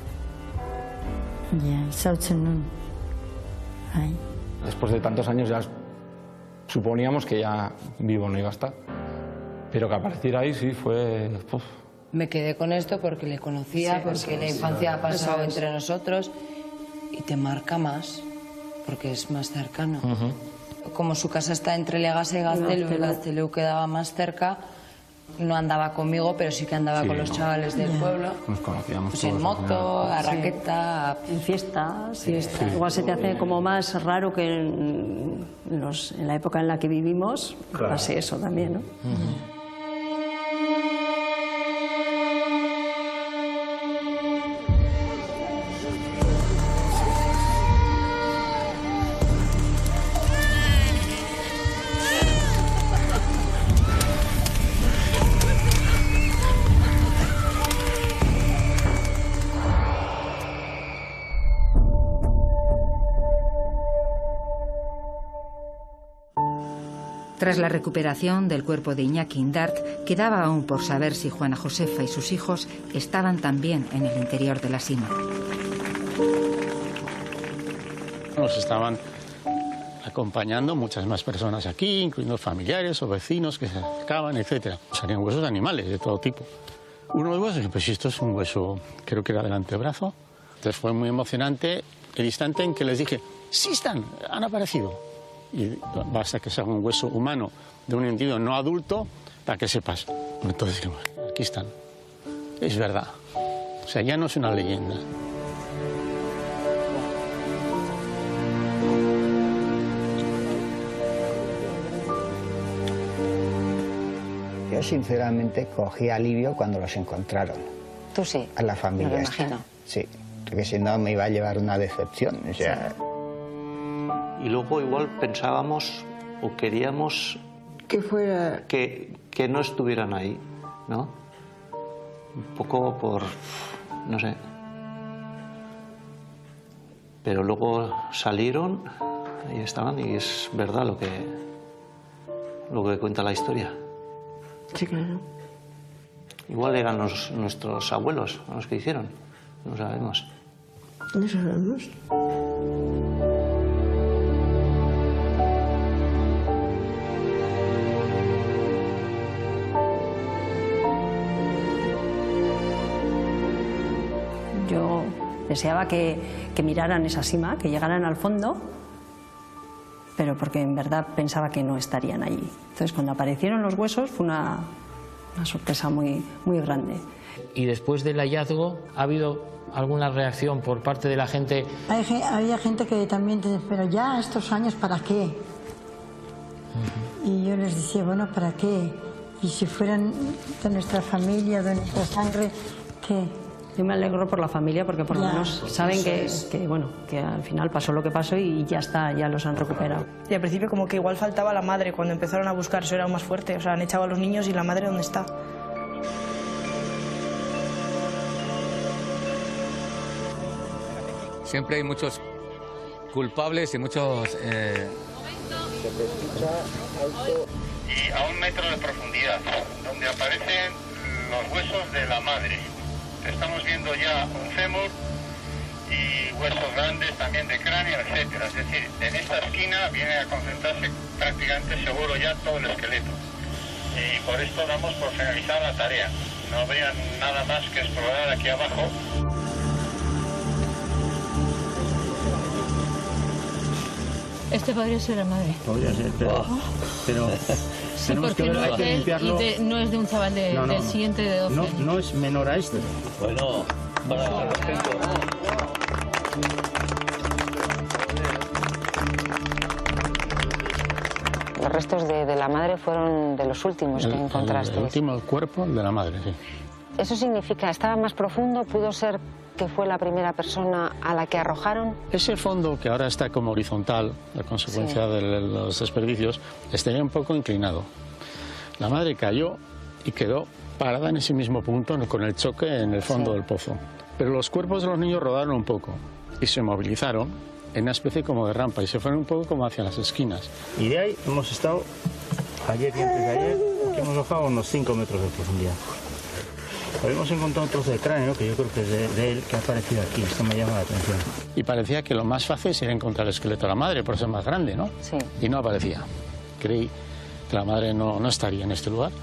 Ja, izautzen nun. Ai. Después de tantos años ya suponíamos que ya vivo no iba a estar. Pero que apareciera ahí sí fue... Uf. Me quedé con esto porque le conocía, Sí, porque eso la es. infancia ha pasado Eso es. entre nosotros y te marca más porque es más cercano. Uh-huh. Como su casa está entre Legasa y Gaztelu, y Gaztelu quedaba más cerca, no andaba conmigo, pero sí que andaba Sí, con los no. chavales del pueblo. Nos conocíamos Pues todos. en moto, a Sí. raqueta. En fiestas, Sí, fiestas. sí. Igual se te hace como más raro que en, los, en la época en la que vivimos, Claro. pase eso también, ¿no? Uh-huh. Tras la recuperación del cuerpo de Iñaki Indart, quedaba aún por saber si Juana Josefa y sus hijos estaban también en el interior de la sima. Nos estaban acompañando muchas más personas aquí, incluyendo familiares o vecinos que se acercaban, etcétera. Salían huesos de animales de todo tipo. Uno de los huesos, pues esto es un hueso, creo que era del antebrazo. Entonces fue muy emocionante el instante en que les dije, sí están, han aparecido. Y basta que sea un hueso humano de un individuo no adulto para que sepas. Entonces dijimos, aquí están. Es verdad. O sea, ya no es una leyenda. Yo sinceramente cogí alivio cuando los encontraron. Tú sí. A la familia. Me lo esta. imagino. Sí, porque si no me iba a llevar una decepción. O sea, sí. Y luego igual pensábamos o queríamos que fuera que, que no estuvieran ahí, ¿no? Un poco por, no sé. Pero luego salieron y estaban y es verdad lo que lo que cuenta la historia. Sí, claro. Igual eran los, nuestros abuelos los que hicieron, no sabemos. No sabemos. Yo deseaba que, que miraran esa sima, que llegaran al fondo, pero porque en verdad pensaba que no estarían allí. Entonces, cuando aparecieron los huesos fue una, una sorpresa muy, muy grande. Y después del hallazgo, ¿ha habido alguna reacción por parte de la gente? Hay, había gente que también te dice, pero ya estos años, ¿para qué? Uh-huh. Y yo les decía, bueno, ¿para qué? Y si fueran de nuestra familia, de nuestra sangre, ¿qué? Yo me alegro por la familia porque por lo menos saben que, que, bueno, que al final pasó lo que pasó y ya está, ya los han recuperado. Y al principio como que igual faltaba la madre, cuando empezaron a buscar eso era más fuerte, o sea, han echado a los niños y la madre ¿dónde está? Siempre hay muchos culpables y muchos... Eh... Y a un metro de profundidad, donde aparecen los huesos de la madre. Estamos viendo ya un fémur y huesos grandes también de cráneo, etcétera. Es decir, en esta esquina viene a concentrarse prácticamente seguro ya todo el esqueleto. Y por esto damos por finalizada la tarea. No habría nada más que explorar aquí abajo. Este podría ser la madre. Podría ser, pero... Oh. pero sí, porque que ver, no, es de él y de, no es de un chaval de, no, no, del siguiente de doce. No, no es menor a este. Bueno, para respeto. Los restos de, de la madre fueron de los últimos el, que encontraste. El, el último cuerpo de la madre, sí. ¿Eso significa, estaba más profundo, pudo ser que fue la primera persona a la que arrojaron? Ese fondo, que ahora está como horizontal, a consecuencia sí. de los desperdicios, estaría un poco inclinado. La madre cayó y quedó parada en ese mismo punto, con el choque en el fondo sí. del pozo. Pero los cuerpos de los niños rodaron un poco y se movilizaron en una especie como de rampa y se fueron un poco como hacia las esquinas. Y de ahí hemos estado, ayer y antes de ayer, que hemos bajado unos cinco metros de profundidad. Habíamos encontrado un trozo de cráneo, que yo creo que es de, de él, que ha aparecido aquí. Esto me llama la atención. Y parecía que lo más fácil sería encontrar el esqueleto de la madre, por ser más grande, ¿no? Sí. Y no aparecía. Creí que la madre no, no estaría en este lugar.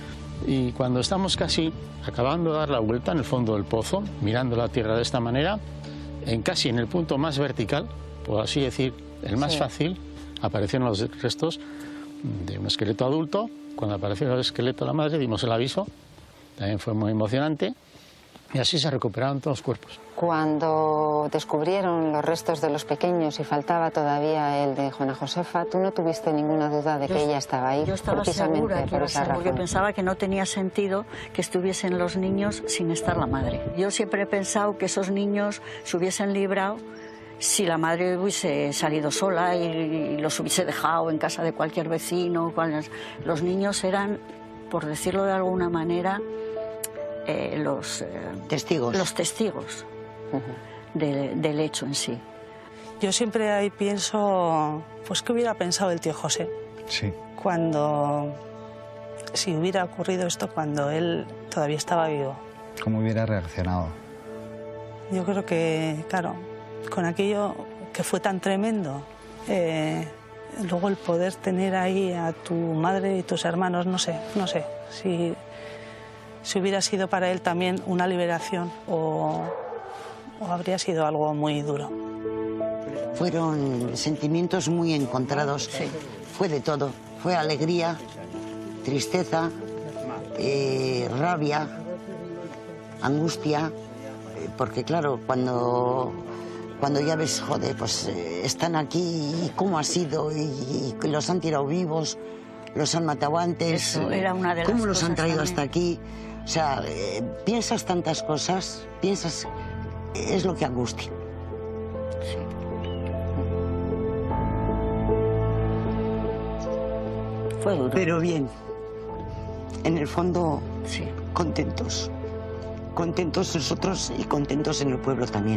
Y cuando estamos casi acabando de dar la vuelta en el fondo del pozo, mirando la tierra de esta manera, en casi en el punto más vertical, por así decir, el más sí. fácil, aparecieron los restos de un esqueleto adulto. Cuando apareció el esqueleto de la madre, dimos el aviso. También fue muy emocionante y así se recuperaron todos los cuerpos. Cuando descubrieron los restos de los pequeños y faltaba todavía el de Juana Josefa, ¿tú no tuviste ninguna duda de que yo, ella estaba ahí? Yo estaba segura que iba a ser, porque pensaba que no tenía sentido que estuviesen los niños sin estar la madre. Yo siempre he pensado que esos niños se hubiesen librado si la madre hubiese salido sola y los hubiese dejado en casa de cualquier vecino. Los niños eran, por decirlo de alguna manera, Eh, los eh, testigos, los testigos uh-huh. de, del hecho en sí. Yo siempre ahí pienso, pues qué hubiera pensado el tío José. Sí. Cuando, si hubiera ocurrido esto cuando él todavía estaba vivo. ¿Cómo hubiera reaccionado? Yo creo que, claro, con aquello que fue tan tremendo, eh, luego el poder tener ahí a tu madre y tus hermanos, no sé, no sé, si si hubiera sido para él también una liberación o, o habría sido algo muy duro. Fueron sentimientos muy encontrados. Sí. Fue de todo. Fue alegría, tristeza, eh, rabia, angustia, eh, porque claro, cuando, cuando ya ves, joder, pues eh, están aquí y cómo ha sido y, y los han tirado vivos, los han matado antes, Eso era una de las cómo los han cosas traído también. hasta aquí. O sea, eh, piensas tantas cosas, piensas, es lo que angustia. Fue duro. Pero bien, en el fondo, sí, contentos. Contentos nosotros y contentos en el pueblo también.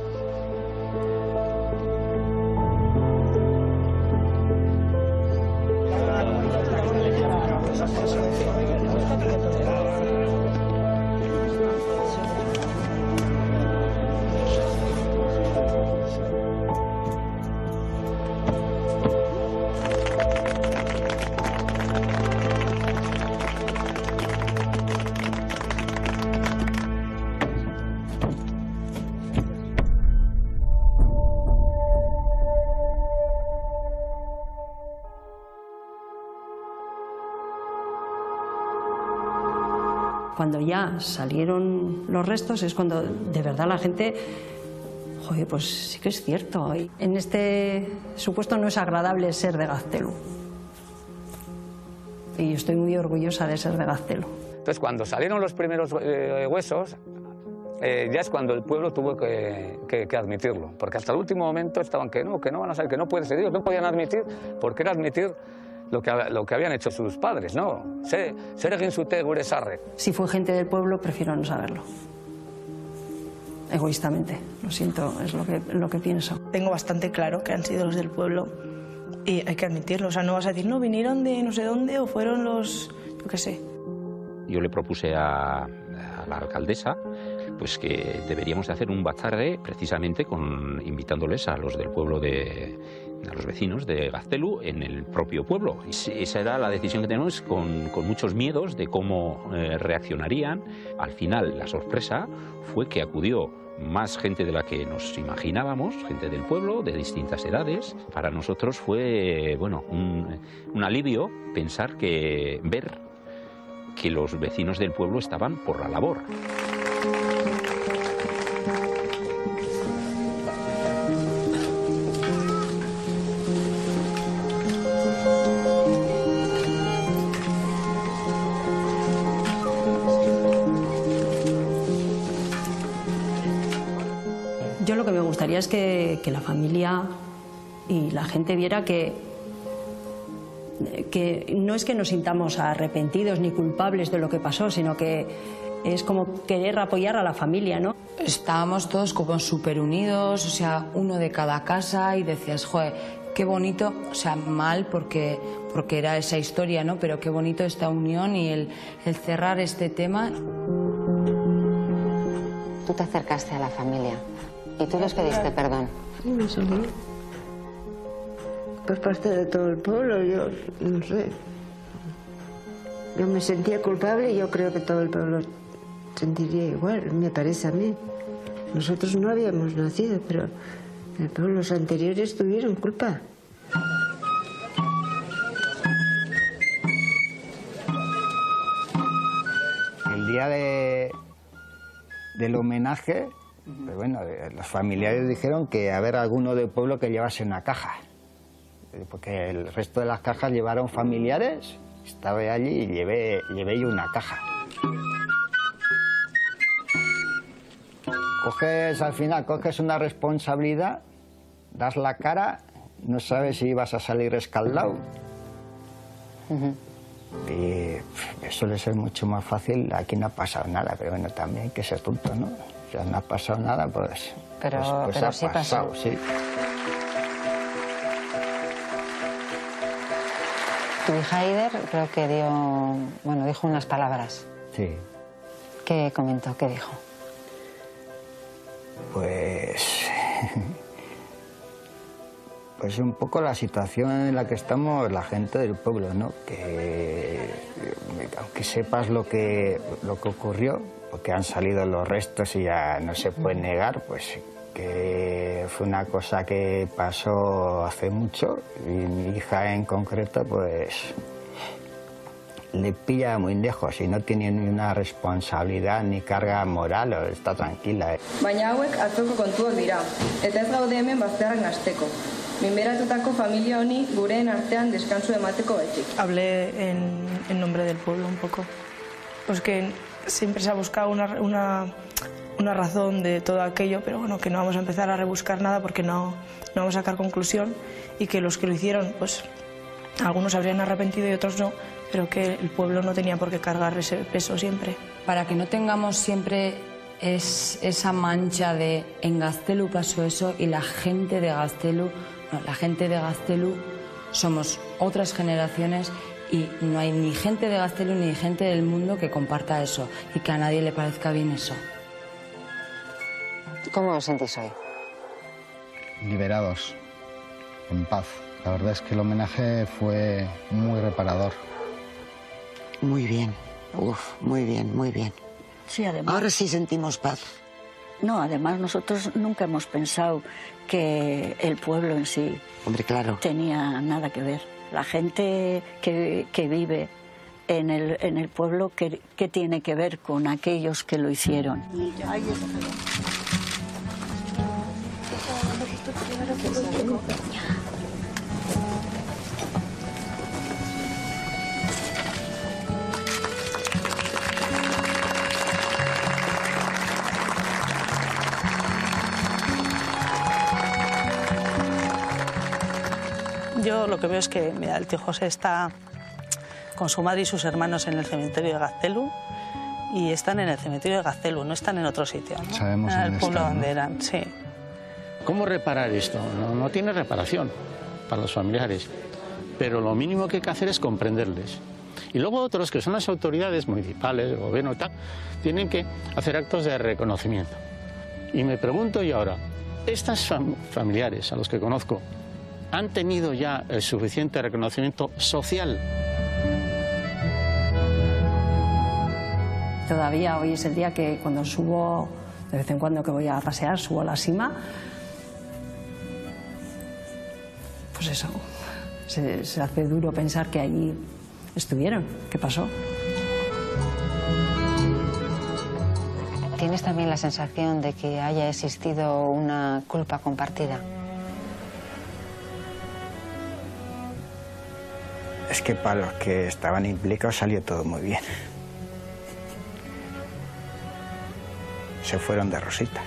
Cuando ya salieron los restos es cuando de verdad la gente, joder, pues sí que es cierto. Y en este supuesto no es agradable ser de Gaztelu. Y yo estoy muy orgullosa de ser de Gaztelu. Entonces, cuando salieron los primeros eh, huesos, eh, ya es cuando el pueblo tuvo que, que, que admitirlo. Porque hasta el último momento estaban que no, que no van a salir, que no puede ser. Ellos no podían admitir, porque era admitir lo que, lo que habían hecho sus padres, ¿no? Ser egin zute gure sarre. Si fue gente del pueblo, prefiero no saberlo. Egoístamente, lo siento, es lo que, lo que pienso. Tengo bastante claro que han sido los del pueblo y hay que admitirlo. O sea, no vas a decir, no, vinieron de no sé dónde o fueron los, yo qué sé. Yo le propuse a, a la alcaldesa pues que deberíamos de hacer un batzarre precisamente con, invitándoles a los del pueblo de... a los vecinos de Gaztelu en el propio pueblo. Y esa era la decisión que tenemos, con, con muchos miedos de cómo eh, reaccionarían. Al final, la sorpresa fue que acudió más gente de la que nos imaginábamos, gente del pueblo, de distintas edades. Para nosotros fue, bueno, un, un alivio pensar que, ver que los vecinos del pueblo estaban por la labor. Yo lo que me gustaría es que, que la familia y la gente viera que, que no es que nos sintamos arrepentidos ni culpables de lo que pasó, sino que es como querer apoyar a la familia, ¿no? Estábamos todos como súper unidos, o sea, uno de cada casa y decías, joder, qué bonito, o sea, mal porque, porque era esa historia, ¿no? Pero qué bonito esta unión y el, el cerrar este tema. Tú te acercaste a la familia y tú les pediste perdón. Sí, me salió. Por parte de todo el pueblo, yo no sé. Yo me sentía culpable y yo creo que todo el pueblo sentiría igual, me parece a mí. Nosotros no habíamos nacido, pero el pueblo, los anteriores tuvieron culpa. El día de, del homenaje, pues bueno, los familiares dijeron que a ver alguno del pueblo que llevase una caja. Porque el resto de las cajas llevaron familiares, estaba allí y llevé, llevé yo una caja. Coges, al final, coges una responsabilidad, das la cara, no sabes si vas a salir escaldado. Uh-huh. Y pff, suele ser mucho más fácil, aquí no ha pasado nada, pero bueno, también hay que ser tonto, ¿no? O sea, no ha pasado nada, pues, pero, pues, pues pero ha sí pasado, pasó. sí. Tu hija Eider creo que dio, bueno, dijo unas palabras. Sí. ¿Qué comentó? ¿Qué dijo? Pues... pues Pues un poco la situación en la que estamos la gente del pueblo, ¿no? Que aunque sepas lo que, lo que ocurrió, porque han salido los restos y ya no se puede negar, pues que fue una cosa que pasó hace mucho y mi hija en concreto pues le pilla muy lejos y no tiene ni una responsabilidad ni carga moral, o está tranquila. Baina hauek atzoko kontuak dira, eta ez gaude hemen bazterrak nasteko. Minberatutako familia honi gureen artean descanso emateko baizik. Hablé en, en nombre del pueblo un poco, pues que siempre se ha buscado una, una, una razón de todo aquello, pero bueno, que no vamos a empezar a rebuscar nada porque no, no vamos a sacar conclusión, y que los que lo hicieron, pues algunos habrían arrepentido y otros no, pero que el pueblo no tenía por qué cargar ese peso siempre. Para que no tengamos siempre es, esa mancha de en Gaztelu pasó eso y la gente de Gaztelu, no, la gente de Gaztelu somos otras generaciones y no hay ni gente de Gaztelu ni gente del mundo que comparta eso y que a nadie le parezca bien eso. ¿Cómo os sentís hoy? Liberados, en paz. La verdad es que el homenaje fue muy reparador. Muy bien, uf, muy bien, muy bien. Sí, además... Ahora sí sentimos paz. No, además nosotros nunca hemos pensado que el pueblo en sí Hombre, claro. tenía nada que ver. La gente que, que vive en el, en el pueblo, ¿qué, qué tiene que ver con aquellos que lo hicieron? Ahí está. Yo lo que veo es que mira, el tío José está con su madre y sus hermanos en el cementerio de Gaztelu y están en el cementerio de Gaztelu, no están en otro sitio, ¿no? Sabemos en el dónde pueblo están, donde ¿no? eran, sí. ¿Cómo reparar esto? No, no tiene reparación para los familiares, pero lo mínimo que hay que hacer es comprenderles. Y luego otros, que son las autoridades municipales, el gobierno y tal, tienen que hacer actos de reconocimiento. Y me pregunto yo ahora, ¿estas fam familiares a los que conozco han tenido ya el suficiente reconocimiento social? Todavía hoy es el día que cuando subo, de vez en cuando que voy a pasear, subo a la cima, pues eso, se, se hace duro pensar que allí estuvieron. ¿Qué pasó? ¿Tienes también la sensación de que haya existido una culpa compartida? Es que para los que estaban implicados salió todo muy bien. Se fueron de rositas.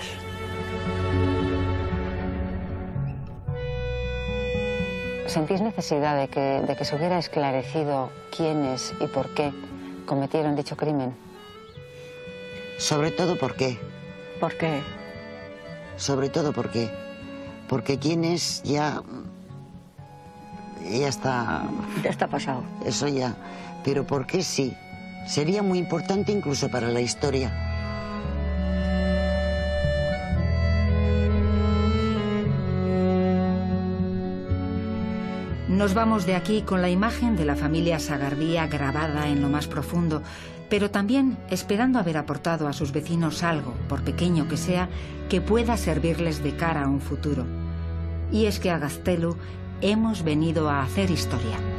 ¿Sentís necesidad de que, de que se hubiera esclarecido quiénes y por qué cometieron dicho crimen? Sobre todo por qué. ¿Por qué? Sobre todo por qué. Porque quiénes ya... Ya está... Ya está pasado. Eso ya. Pero por qué sí. Sería muy importante incluso para la historia. Nos vamos de aquí con la imagen de la familia Sagardía grabada en lo más profundo, pero también esperando haber aportado a sus vecinos algo, por pequeño que sea, que pueda servirles de cara a un futuro. Y es que a Gaztelu hemos venido a hacer historia.